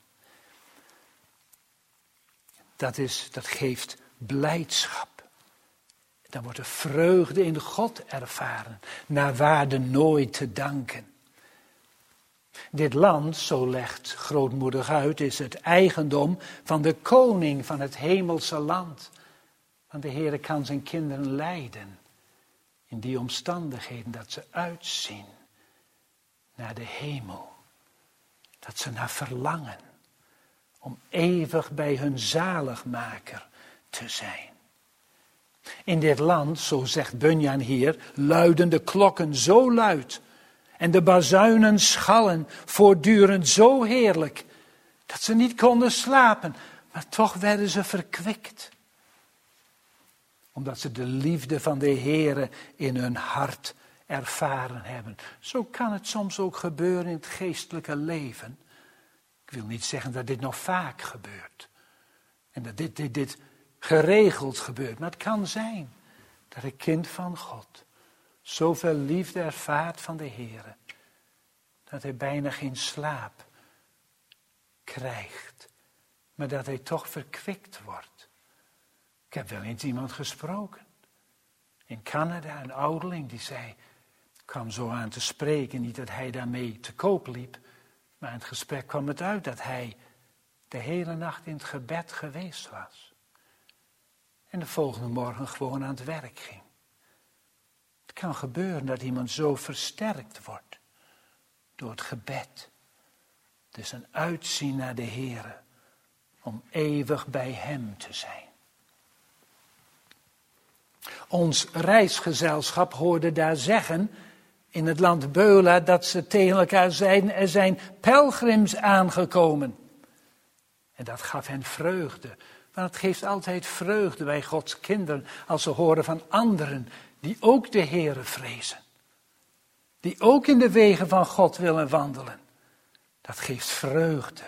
Dat geeft blijdschap. Dan wordt er vreugde in God ervaren, naar waarde nooit te danken. Dit land, zo legt grootmoedig uit, is het eigendom van de koning van het hemelse land. Want de Heere kan zijn kinderen leiden in die omstandigheden dat ze uitzien naar de hemel. Dat ze naar verlangen om eeuwig bij hun zaligmaker te zijn. In dit land, zo zegt Bunyan hier, luiden de klokken zo luid en de bazuinen schallen voortdurend zo heerlijk dat ze niet konden slapen, maar toch werden ze verkwikt. Omdat ze de liefde van de Heere in hun hart ervaren hebben. Zo kan het soms ook gebeuren in het geestelijke leven. Ik wil niet zeggen dat dit nog vaak gebeurt. En dat dit geregeld gebeurt. Maar het kan zijn dat een kind van God zoveel liefde ervaart van de Heere, dat hij bijna geen slaap krijgt. Maar dat hij toch verkwikt wordt. Ik heb wel eens iemand gesproken. In Canada, een ouderling die zei, kwam zo aan te spreken, niet dat hij daarmee te koop liep, maar in het gesprek kwam het uit dat hij de hele nacht in het gebed geweest was. En de volgende morgen gewoon aan het werk ging. Het kan gebeuren dat iemand zo versterkt wordt door het gebed. Dus een uitzien naar de Heere om eeuwig bij hem te zijn. Ons reisgezelschap hoorde daar zeggen in het land Beula dat ze tegen elkaar zeiden, er zijn pelgrims aangekomen. En dat gaf hen vreugde. Want het geeft altijd vreugde bij Gods kinderen als ze horen van anderen die ook de Heere vrezen. Die ook in de wegen van God willen wandelen. Dat geeft vreugde.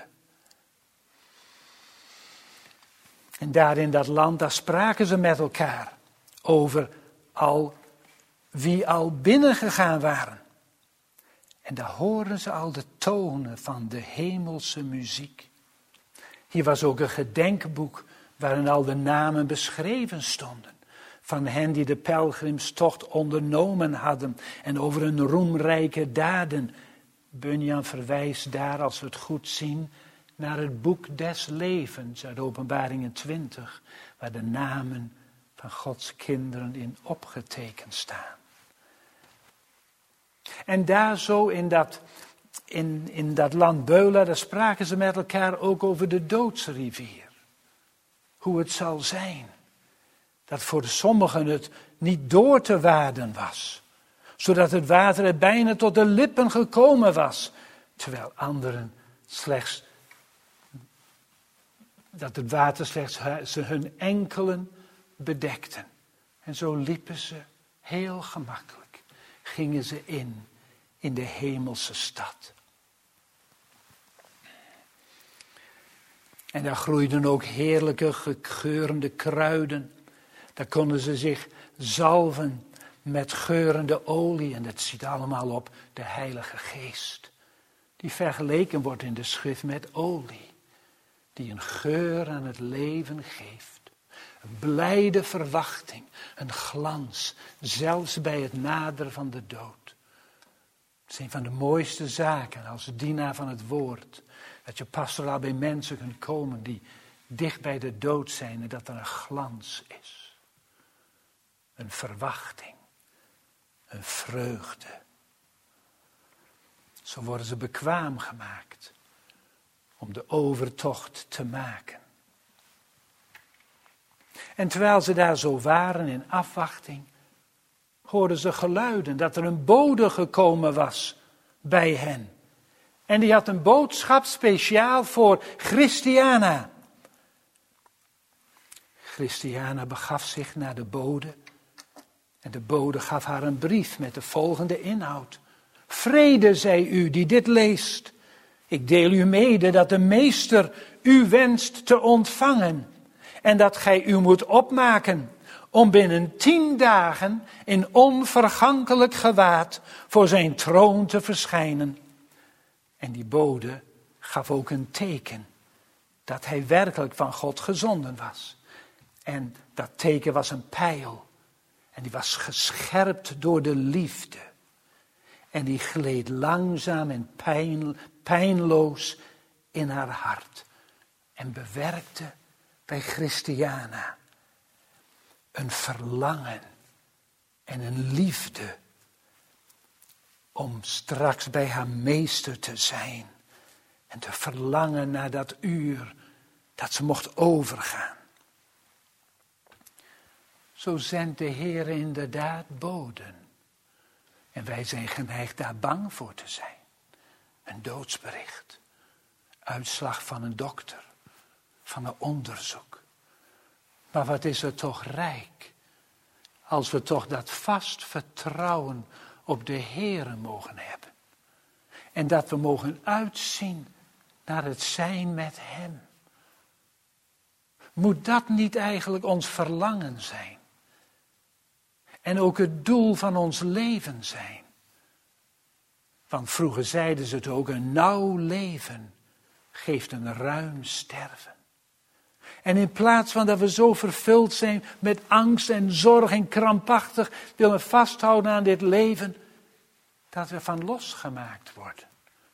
En daar in dat land, daar spraken ze met elkaar over wie al binnengegaan waren. En daar horen ze al de tonen van de hemelse muziek. Hier was ook een gedenkboek waarin al de namen beschreven stonden. Van hen die de pelgrimstocht ondernomen hadden en over hun roemrijke daden. Bunyan verwijst daar, als we het goed zien, naar het boek des levens uit Openbaringen 20. Waar de namen van Gods kinderen in opgetekend staan. En daar zo in dat land Beula, daar spraken ze met elkaar ook over de doodsrivier. Hoe het zal zijn. Dat voor sommigen het niet door te waden was. Zodat het water er bijna tot de lippen gekomen was. Terwijl anderen dat het water slechts hun enkelen bedekten. En zo liepen ze heel gemakkelijk. Gingen ze in de hemelse stad. En daar groeiden ook heerlijke geurende kruiden. Daar konden ze zich zalven met geurende olie. En dat ziet allemaal op de Heilige Geest. Die vergeleken wordt in de schrift met olie. Die een geur aan het leven geeft. Een blijde verwachting. Een glans. Zelfs bij het naderen van de dood. Het is een van de mooiste zaken als dienaar van het woord. Dat je pastoraal bij mensen kunt komen die dicht bij de dood zijn. En dat er een glans is. Een verwachting. Een vreugde. Zo worden ze bekwaam gemaakt. Om de overtocht te maken. En terwijl ze daar zo waren in afwachting. Hoorden ze geluiden dat er een bode gekomen was bij hen. En die had een boodschap speciaal voor Christiana. Christiana begaf zich naar de bode. En de bode gaf haar een brief met de volgende inhoud. Vrede, zei u die dit leest. Ik deel u mede dat de meester u wenst te ontvangen. En dat gij u moet opmaken om binnen 10 dagen in onvergankelijk gewaad voor zijn troon te verschijnen. En die bode gaf ook een teken dat hij werkelijk van God gezonden was. En dat teken was een pijl. En die was gescherpt door de liefde. En die gleed langzaam en pijnloos in haar hart. En bewerkte bij Christiana een verlangen en een liefde om straks bij haar meester te zijn. En te verlangen naar dat uur dat ze mocht overgaan. Zo zendt de Heer inderdaad boden. En wij zijn geneigd daar bang voor te zijn. Een doodsbericht. Uitslag van een dokter. Van een onderzoek. Maar wat is er toch rijk. Als we toch dat vast vertrouwen op de Heere mogen hebben. En dat we mogen uitzien naar het zijn met Hem. Moet dat niet eigenlijk ons verlangen zijn? En ook het doel van ons leven zijn. Want vroeger zeiden ze het ook, een nauw leven geeft een ruim sterven. En in plaats van dat we zo vervuld zijn met angst en zorg en krampachtig willen vasthouden aan dit leven, dat we van losgemaakt worden.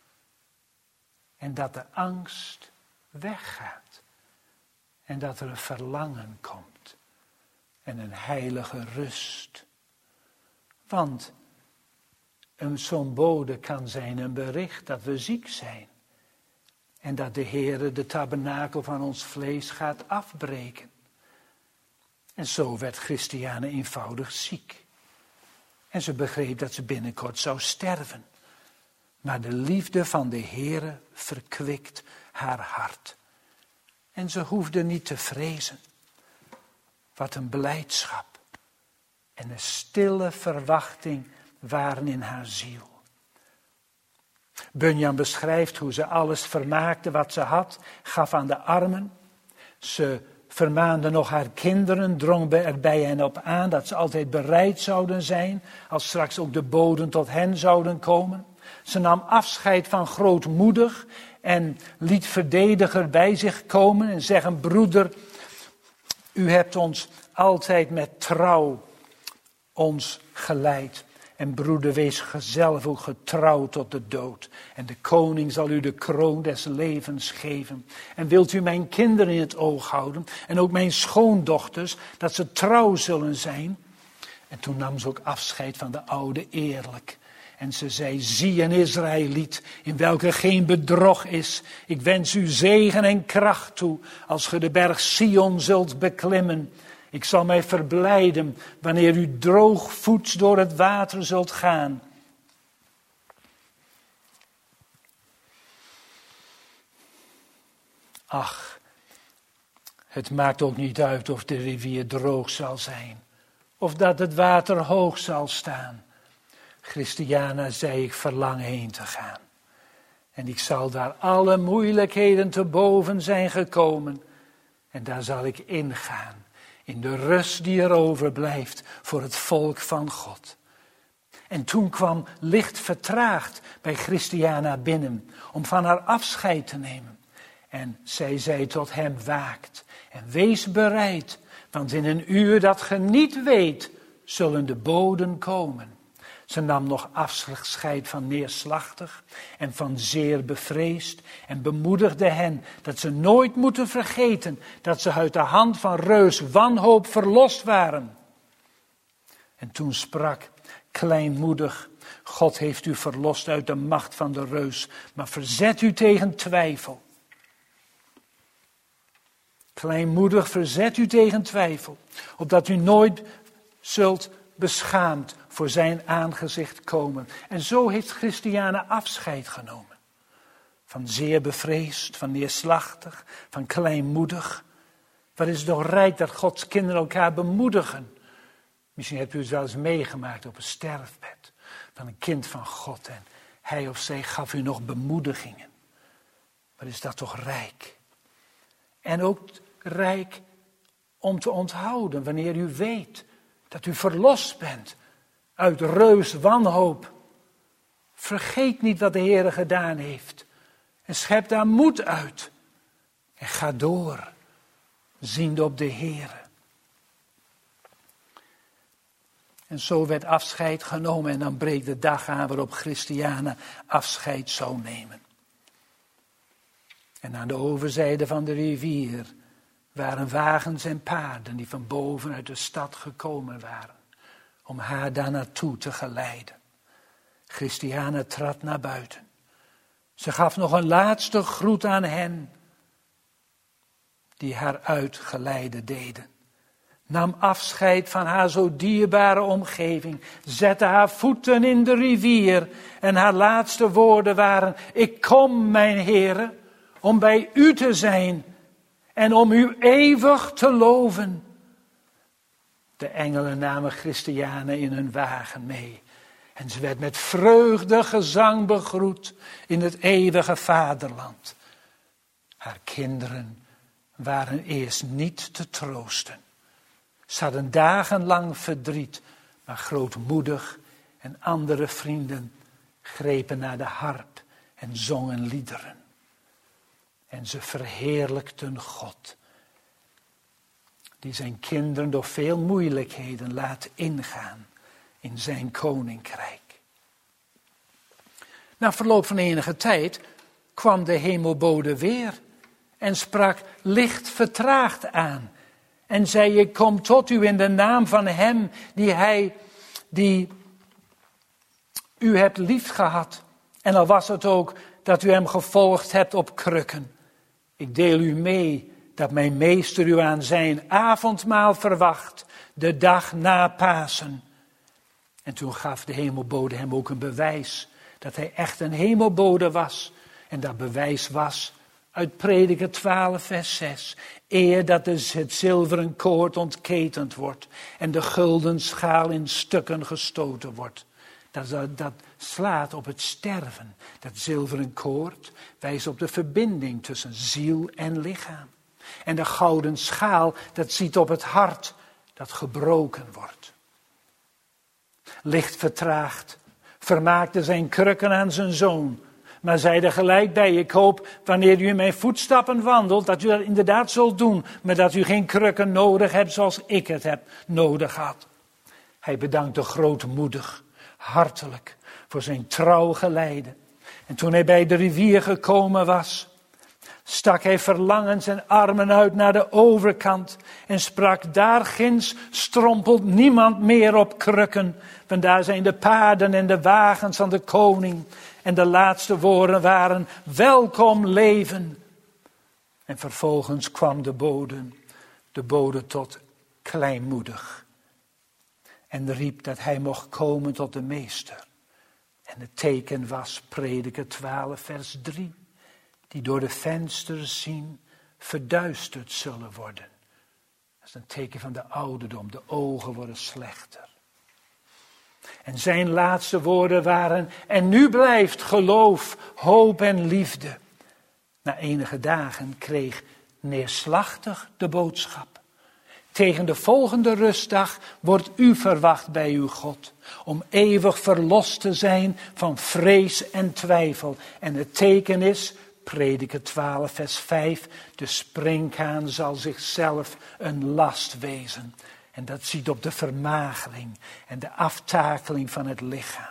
En dat de angst weggaat. En dat er een verlangen komt. En een heilige rust. Want zo'n bode kan zijn een bericht dat we ziek zijn. En dat de Heere de tabernakel van ons vlees gaat afbreken. En zo werd Christiane eenvoudig ziek. En ze begreep dat ze binnenkort zou sterven. Maar de liefde van de Heere verkwikt haar hart. En ze hoefden niet te vrezen. Wat een blijdschap en een stille verwachting waren in haar ziel. Bunyan beschrijft hoe ze alles vermaakte wat ze had, gaf aan de armen. Ze vermaande nog haar kinderen, drong er bij hen op aan dat ze altijd bereid zouden zijn als straks ook de boden tot hen zouden komen. Ze nam afscheid van grootmoedig en liet verdediger bij zich komen en zeggen: broeder, u hebt ons altijd met trouw ons geleid. En broeder, wees zelf ook getrouw tot de dood. En de koning zal u de kroon des levens geven. En wilt u mijn kinderen in het oog houden. En ook mijn schoondochters, dat ze trouw zullen zijn. En toen nam ze ook afscheid van de oude eerlijk. En ze zei: zie een Israëliet, in welke geen bedrog is. Ik wens u zegen en kracht toe, als ge de berg Sion zult beklimmen. Ik zal mij verblijden wanneer u droogvoets door het water zult gaan. Ach, het maakt ook niet uit of de rivier droog zal zijn. Of dat het water hoog zal staan. Christiana zei: ik verlang heen te gaan. En ik zal daar alle moeilijkheden te boven zijn gekomen. En daar zal ik ingaan. In de rust die er overblijft voor het volk van God. En toen kwam licht vertraagd bij Christiana binnen om van haar afscheid te nemen. En zij zei tot hem: waakt en wees bereid, want in een uur dat ge niet weet, zullen de boden komen. Ze nam nog afscheid van neerslachtig en van zeer bevreesd en bemoedigde hen dat ze nooit moeten vergeten dat ze uit de hand van reus wanhoop verlost waren. En toen sprak kleinmoedig: God heeft u verlost uit de macht van de reus, maar verzet u tegen twijfel. Kleinmoedig, verzet u tegen twijfel, opdat u nooit zult beschaamd voor zijn aangezicht komen. En zo heeft Christiana afscheid genomen. Van zeer bevreesd, van neerslachtig, van kleinmoedig. Wat is het toch rijk dat Gods kinderen elkaar bemoedigen. Misschien hebt u het wel eens meegemaakt op een sterfbed van een kind van God. En hij of zij gaf u nog bemoedigingen. Wat is dat toch rijk. En ook rijk om te onthouden wanneer u weet dat u verlost bent uit reus wanhoop. Vergeet niet wat de Heer gedaan heeft. En schep daar moed uit. En ga door, ziende op de Heer. En zo werd afscheid genomen en dan breekt de dag aan waarop Christiana afscheid zou nemen. En aan de overzijde van de rivier waren wagens en paarden die van boven uit de stad gekomen waren. Om haar daar naartoe te geleiden. Christiana trad naar buiten. Ze gaf nog een laatste groet aan hen die haar uitgeleide deden. Nam afscheid van haar zo dierbare omgeving. Zette haar voeten in de rivier. En haar laatste woorden waren: ik kom, mijn Heere, om bij u te zijn. En om u eeuwig te loven. De engelen namen Christiana in hun wagen mee. En ze werd met vreugdegezang begroet in het eeuwige vaderland. Haar kinderen waren eerst niet te troosten. Ze hadden dagenlang verdriet, maar grootmoedig en andere vrienden grepen naar de harp en zongen liederen. En ze verheerlijkten God, die zijn kinderen door veel moeilijkheden laat ingaan in zijn koninkrijk. Na verloop van enige tijd kwam de hemelbode weer en sprak licht vertraagd aan. En zei: ik kom tot u in de naam van hem die u hebt liefgehad. En al was het ook dat u hem gevolgd hebt op krukken. Ik deel u mee dat mijn meester u aan zijn avondmaal verwacht, de dag na Pasen. En toen gaf de hemelbode hem ook een bewijs dat hij echt een hemelbode was. En dat bewijs was Uit Prediker 12 vers 6. Eer dat dus het zilveren koord ontketend wordt en de gulden schaal in stukken gestoten wordt. Dat slaat op het sterven. Dat zilveren koord wijst op de verbinding tussen ziel en lichaam. En de gouden schaal, dat ziet op het hart dat gebroken wordt. Licht vertraagd, vermaakte zijn krukken aan zijn zoon. Maar zei er gelijk bij, ik hoop wanneer u in mijn voetstappen wandelt, dat u dat inderdaad zult doen. Maar dat u geen krukken nodig hebt zoals ik het heb nodig had. Hij bedankte grootmoedig, hartelijk voor zijn trouw geleide. En toen hij bij de rivier gekomen was, stak hij verlangend zijn armen uit naar de overkant en sprak, daar ginds strompelt niemand meer op krukken, want daar zijn de paarden en de wagens van de koning. En de laatste woorden waren, welkom leven. En vervolgens kwam de bode tot kleinmoedig. En riep dat hij mocht komen tot de meester. En het teken was Prediker 12 vers 3. Die door de vensters zien verduisterd zullen worden. Dat is een teken van de ouderdom. De ogen worden slechter. En zijn laatste woorden waren, en nu blijft geloof, hoop en liefde. Na enige dagen kreeg neerslachtig de boodschap. Tegen de volgende rustdag wordt u verwacht bij uw God. Om eeuwig verlost te zijn van vrees en twijfel. En het teken is, Prediker 12 vers 5, de sprinkhaan zal zichzelf een last wezen. En dat ziet op de vermagering en de aftakeling van het lichaam.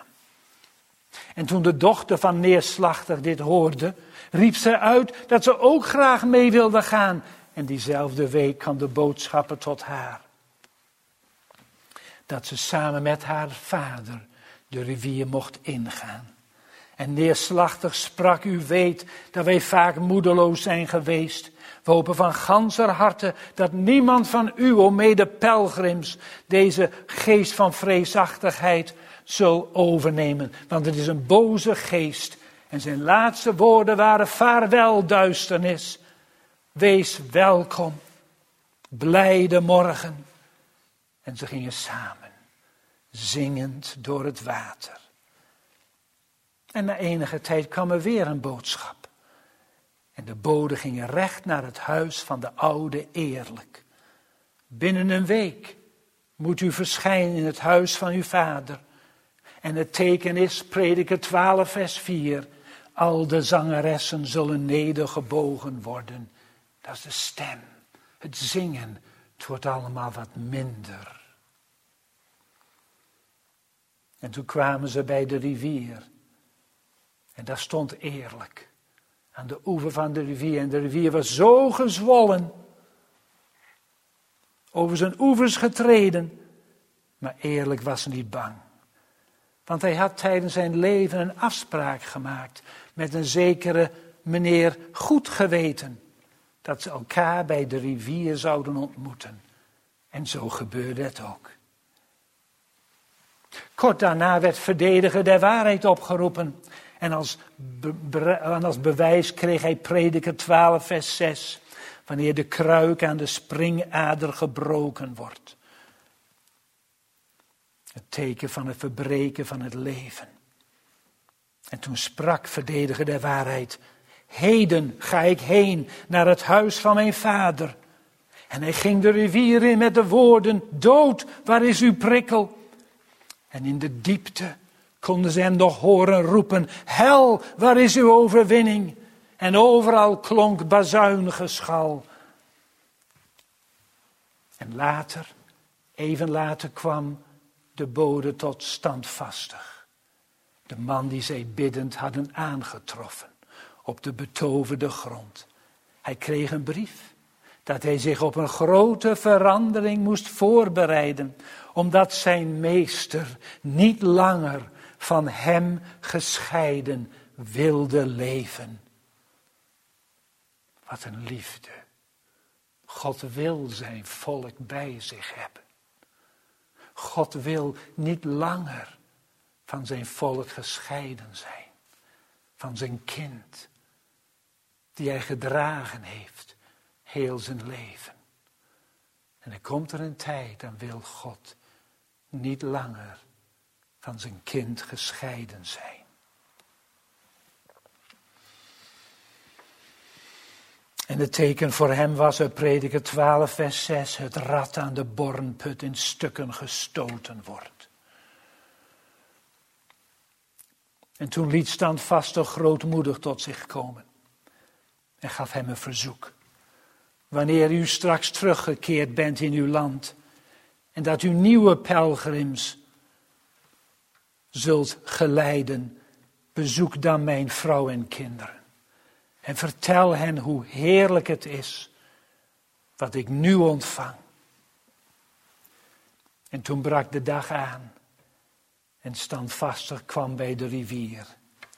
En toen de dochter van neerslachtig dit hoorde, riep ze uit dat ze ook graag mee wilde gaan. En diezelfde week kwam de boodschapper tot haar. Dat ze samen met haar vader de rivier mocht ingaan. En neerslachtig sprak, u weet dat wij vaak moedeloos zijn geweest. We hopen van ganser harte dat niemand van u, o mede pelgrims, deze geest van vreesachtigheid zal overnemen. Want het is een boze geest. En zijn laatste woorden waren, vaarwel duisternis. Wees welkom. Blijde morgen. En ze gingen samen, zingend door het water. En na enige tijd kwam er weer een boodschap. En de boden gingen recht naar het huis van de oude eerlijk. Binnen een week moet u verschijnen in het huis van uw vader. En het teken is, Prediker 12 vers 4. Al de zangeressen zullen nedergebogen worden. Dat is de stem, het zingen. Het wordt allemaal wat minder. En toen kwamen ze bij de rivier. En daar stond eerlijk. Aan de oever van de rivier. En de rivier was zo gezwollen. Over zijn oevers getreden. Maar eerlijk was niet bang. Want hij had tijdens zijn leven een afspraak gemaakt. Met een zekere meneer Goedgeweten. Dat ze elkaar bij de rivier zouden ontmoeten. En zo gebeurde het ook. Kort daarna werd verdediger der waarheid opgeroepen. En als bewijs kreeg hij Prediker 12 vers 6. Wanneer de kruik aan de springader gebroken wordt. Het teken van het verbreken van het leven. En toen sprak verdediger der waarheid. Heden ga ik heen naar het huis van mijn vader. En hij ging de rivier in met de woorden. Dood, waar is uw prikkel? En in de diepte konden ze hem nog horen roepen. Hel, waar is uw overwinning? En overal klonk bazuingeschal. En later, even later kwam de bode tot standvastig. De man die zij biddend hadden aangetroffen. Op de betoverde grond. Hij kreeg een brief. Dat hij zich op een grote verandering moest voorbereiden. Omdat zijn meester niet langer van hem gescheiden wilde leven. Wat een liefde. God wil zijn volk bij zich hebben. God wil niet langer van zijn volk gescheiden zijn. Van zijn kind. die hij gedragen heeft, heel zijn leven. En er komt er een tijd, dan wil God niet langer van zijn kind gescheiden zijn. En het teken voor hem was uit Prediker 12 vers 6, het rad aan de bornput in stukken gestoten wordt. En toen liet Standvastig grootmoedig tot zich komen en gaf hem een verzoek. Wanneer u straks teruggekeerd bent in uw land en dat u nieuwe pelgrims zult geleiden, bezoek dan mijn vrouw en kinderen. En vertel hen hoe heerlijk het is wat ik nu ontvang. En toen brak de dag aan en Standvastig kwam bij de rivier.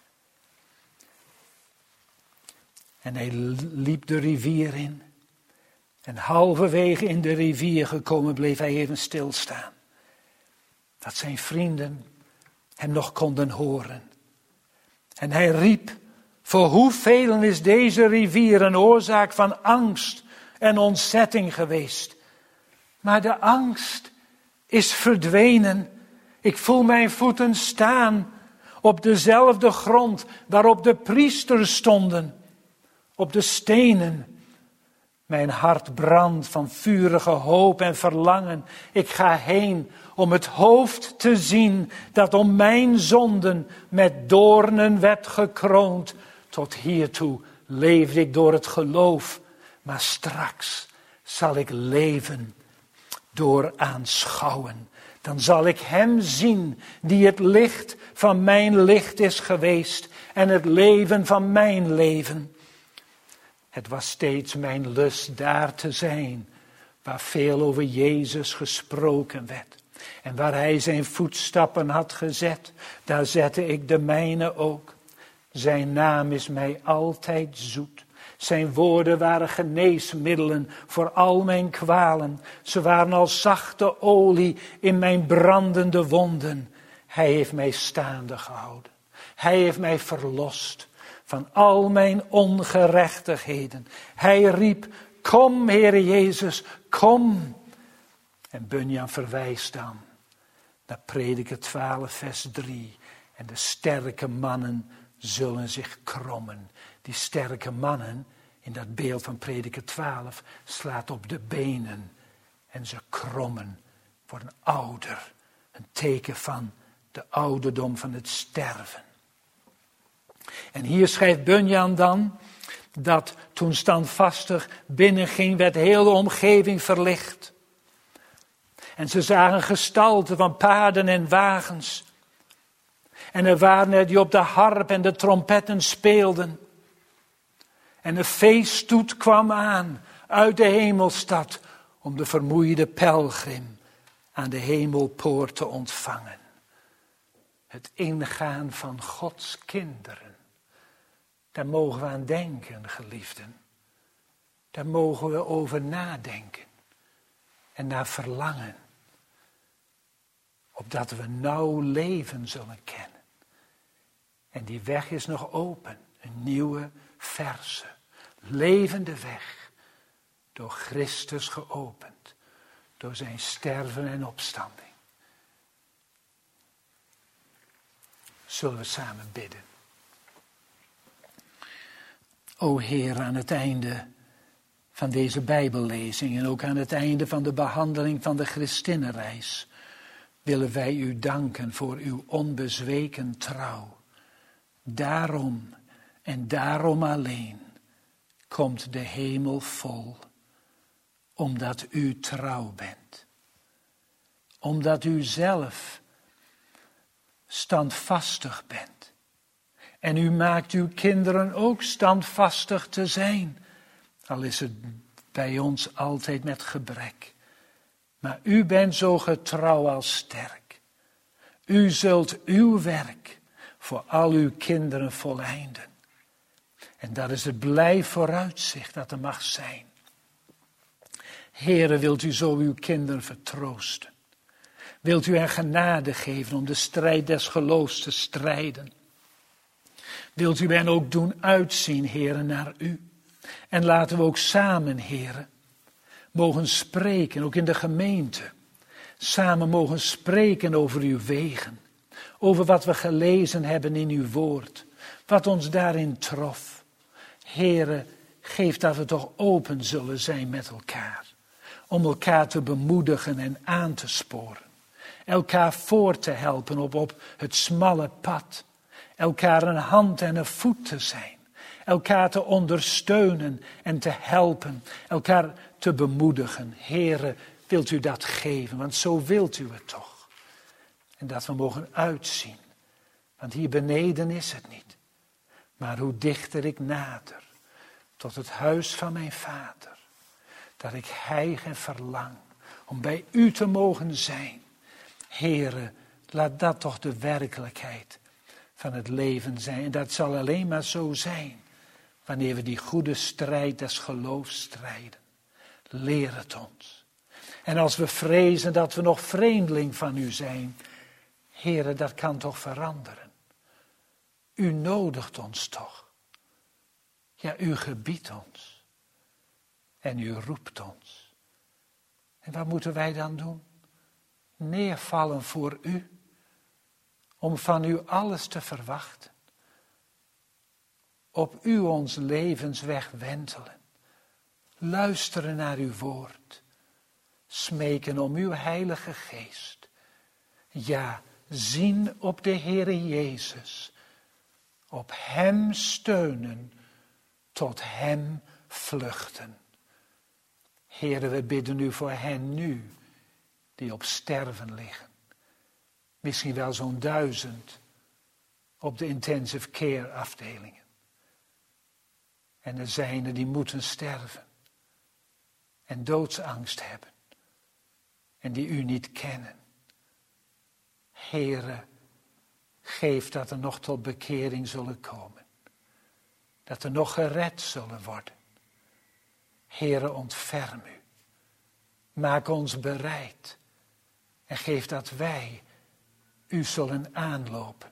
En hij liep de rivier in. En halverwege in de rivier gekomen bleef hij even stilstaan. Dat zijn vrienden hem nog konden horen. En hij riep, voor hoeveel is deze rivier een oorzaak van angst en ontzetting geweest. Maar de angst is verdwenen. Ik voel mijn voeten staan op dezelfde grond waarop de priesters stonden, op de stenen. Mijn hart brandt van vurige hoop en verlangen. Ik ga heen om het hoofd te zien dat om mijn zonden met doornen werd gekroond. Tot hiertoe leefde ik door het geloof, maar straks zal ik leven door aanschouwen. Dan zal ik hem zien die het licht van mijn licht is geweest en het leven van mijn leven. Het was steeds mijn lust daar te zijn, waar veel over Jezus gesproken werd. En waar hij zijn voetstappen had gezet, daar zette ik de mijne ook. Zijn naam is mij altijd zoet. Zijn woorden waren geneesmiddelen voor al mijn kwalen. Ze waren als zachte olie in mijn brandende wonden. Hij heeft mij staande gehouden. Hij heeft mij verlost van al mijn ongerechtigheden. Hij riep, kom Heere Jezus, kom. En Bunyan verwijst dan naar Prediker 12 vers 3. En de sterke mannen zullen zich krommen. Die sterke mannen, in dat beeld van Prediker 12, slaat op de benen. En ze krommen, worden ouder. Een teken van de ouderdom van het sterven. En hier schrijft Bunyan dan dat toen Standvastig binnenging, werd heel de omgeving verlicht. En ze zagen gestalten van paarden en wagens. En er waren er die op de harp en de trompetten speelden. En een feeststoet kwam aan uit de hemelstad om de vermoeide pelgrim aan de hemelpoort te ontvangen. Het ingaan van Gods kinderen. Daar mogen we aan denken, geliefden. Daar mogen we over nadenken. En naar verlangen. Opdat we nauw leven zullen kennen. En die weg is nog open. Een nieuwe, verse, levende weg. Door Christus geopend. Door zijn sterven en opstanding. Zullen we samen bidden. O Heer, aan het einde van deze Bijbellezing en ook aan het einde van de behandeling van de Christinnenreis willen wij u danken voor uw onbezweken trouw. Daarom en daarom alleen komt de hemel vol, omdat u trouw bent. Omdat u zelf standvastig bent. En u maakt uw kinderen ook standvastig te zijn. Al is het bij ons altijd met gebrek. Maar u bent zo getrouw als sterk. U zult uw werk voor al uw kinderen voleinden. En dat is het blij vooruitzicht dat er mag zijn. Heere, wilt u zo uw kinderen vertroosten? Wilt u hen genade geven om de strijd des geloofs te strijden? Wilt u hen ook doen uitzien, Heere, naar u. En laten we ook samen, Heere, mogen spreken, ook in de gemeente. Samen mogen spreken over uw wegen. Over wat we gelezen hebben in uw woord. Wat ons daarin trof. Heere, geef dat we toch open zullen zijn met elkaar. Om elkaar te bemoedigen en aan te sporen. Elkaar voor te helpen op het smalle pad. Elkaar een hand en een voet te zijn. Elkaar te ondersteunen en te helpen. Elkaar te bemoedigen. Heere, wilt u dat geven? Want zo wilt u het toch. En dat we mogen uitzien. Want hier beneden is het niet. Maar hoe dichter ik nader tot het huis van mijn Vader. Dat ik hijg en verlang om bij u te mogen zijn. Heere, laat dat toch de werkelijkheid van het leven zijn. En dat zal alleen maar zo zijn wanneer we die goede strijd des geloofs strijden. Leer het ons. En als we vrezen dat we nog vreemdeling van u zijn, Heere, dat kan toch veranderen. U nodigt ons toch. Ja, u gebiedt ons. En u roept ons. En wat moeten wij dan doen? Neervallen voor u. Om van u alles te verwachten. Op u ons levensweg wentelen. Luisteren naar uw woord. Smeken om uw heilige geest. Ja, zien op de Heere Jezus. Op hem steunen. Tot hem vluchten. Heere, we bidden u voor hen nu. Die op sterven liggen. Misschien wel zo'n 1000 op de intensive care afdelingen. En er zijn er die moeten sterven. En doodsangst hebben. En die u niet kennen. Heere, geef dat er nog tot bekering zullen komen. Dat er nog gered zullen worden. Heere, ontferm u. Maak ons bereid. En geef dat wij u zullen aanlopen.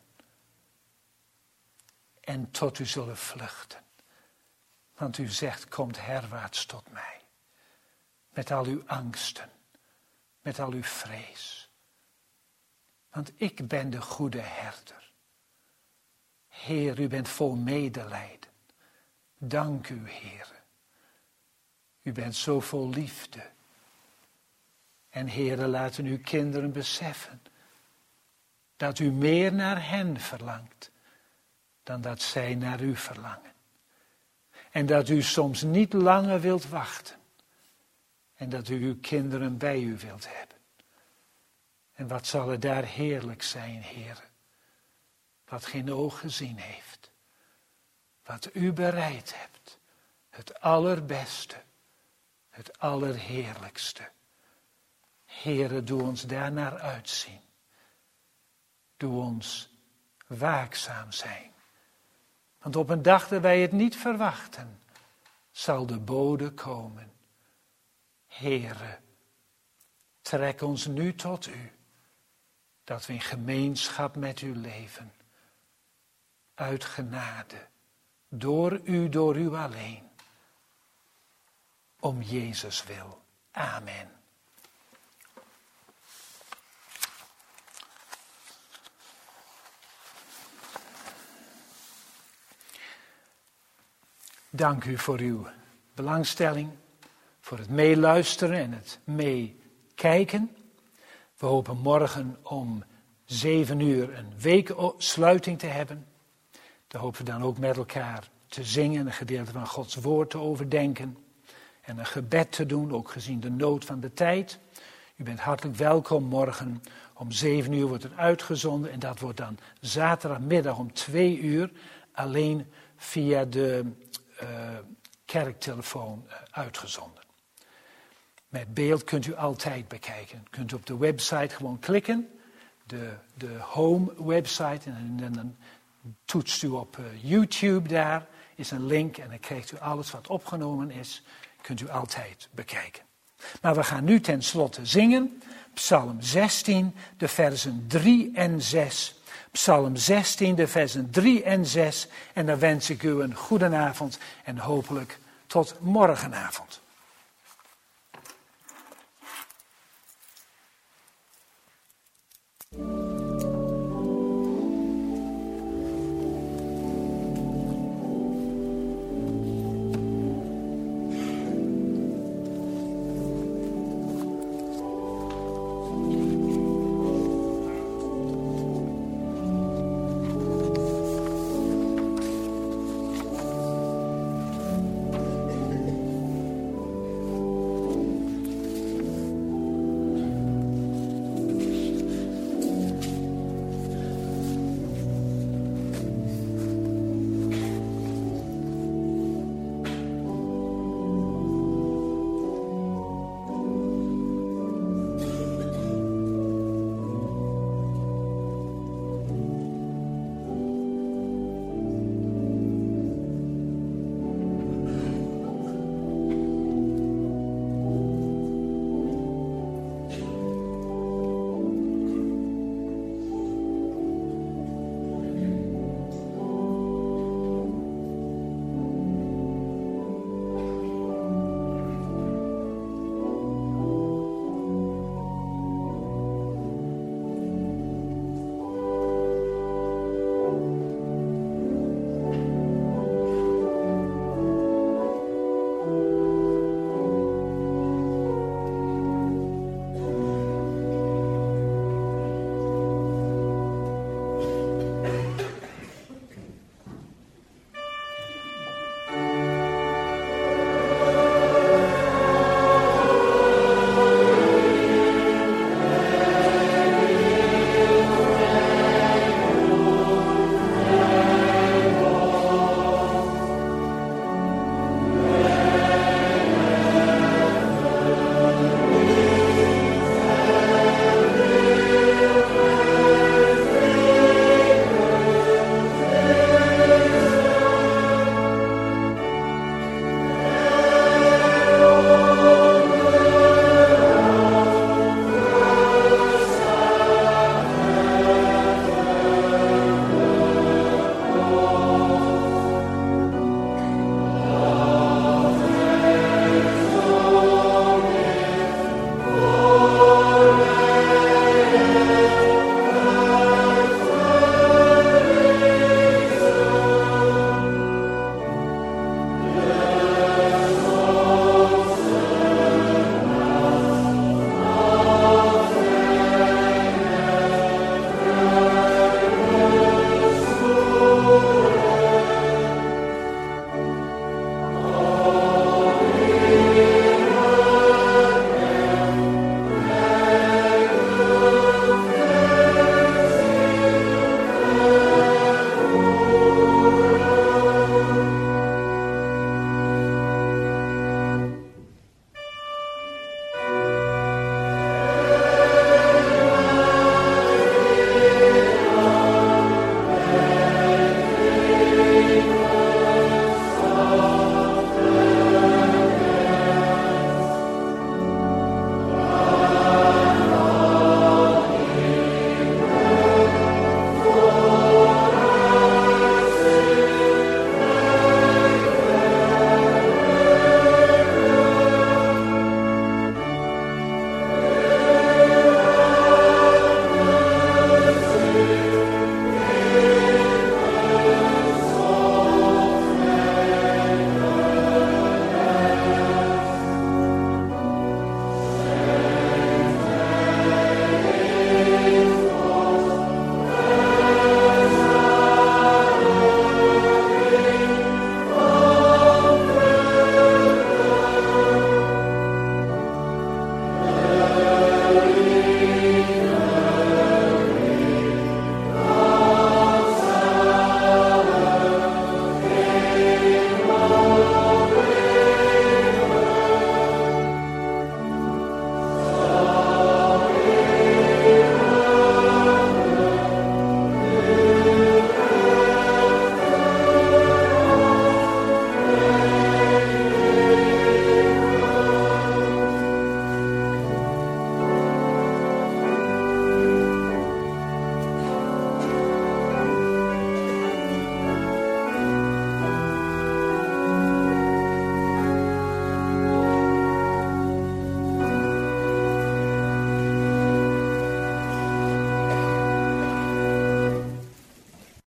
En tot u zullen vluchten. Want u zegt, komt herwaarts tot mij. Met al uw angsten. Met al uw vrees. Want ik ben de goede herder. Heer, u bent vol medelijden. Dank u, Heer. U bent zo vol liefde. En Heere, laten uw kinderen beseffen dat u meer naar hen verlangt dan dat zij naar u verlangen. En dat u soms niet langer wilt wachten. En dat u uw kinderen bij u wilt hebben. En wat zal er daar heerlijk zijn, Heere. Wat geen oog gezien heeft. Wat u bereid hebt. Het allerbeste. Het allerheerlijkste. Heere, doe ons daarnaar uitzien. Doe ons waakzaam zijn. Want op een dag dat wij het niet verwachten, zal de bode komen. Heere, trek ons nu tot u, dat we in gemeenschap met u leven. Uit genade, door u alleen. Om Jezus wil. Amen. Dank u voor uw belangstelling, voor het meeluisteren en het meekijken. We hopen morgen om 7 uur een weeksluiting te hebben. Daar hopen we dan ook met elkaar te zingen, een gedeelte van Gods woord te overdenken. En een gebed te doen, ook gezien de nood van de tijd. U bent hartelijk welkom. Morgen om 7 uur wordt het uitgezonden. En dat wordt dan zaterdagmiddag om 2 uur alleen via de kerktelefoon uitgezonden. Met beeld kunt u altijd bekijken. Kunt u op de website gewoon klikken. De home website. En dan toetst u op YouTube daar. Is een link en dan krijgt u alles wat opgenomen is. Kunt u altijd bekijken. Maar we gaan nu tenslotte zingen. Psalm 16, de versen 3 en 6. Psalm 16, de versen 3 en 6. En dan wens ik u een goede avond en hopelijk tot morgenavond.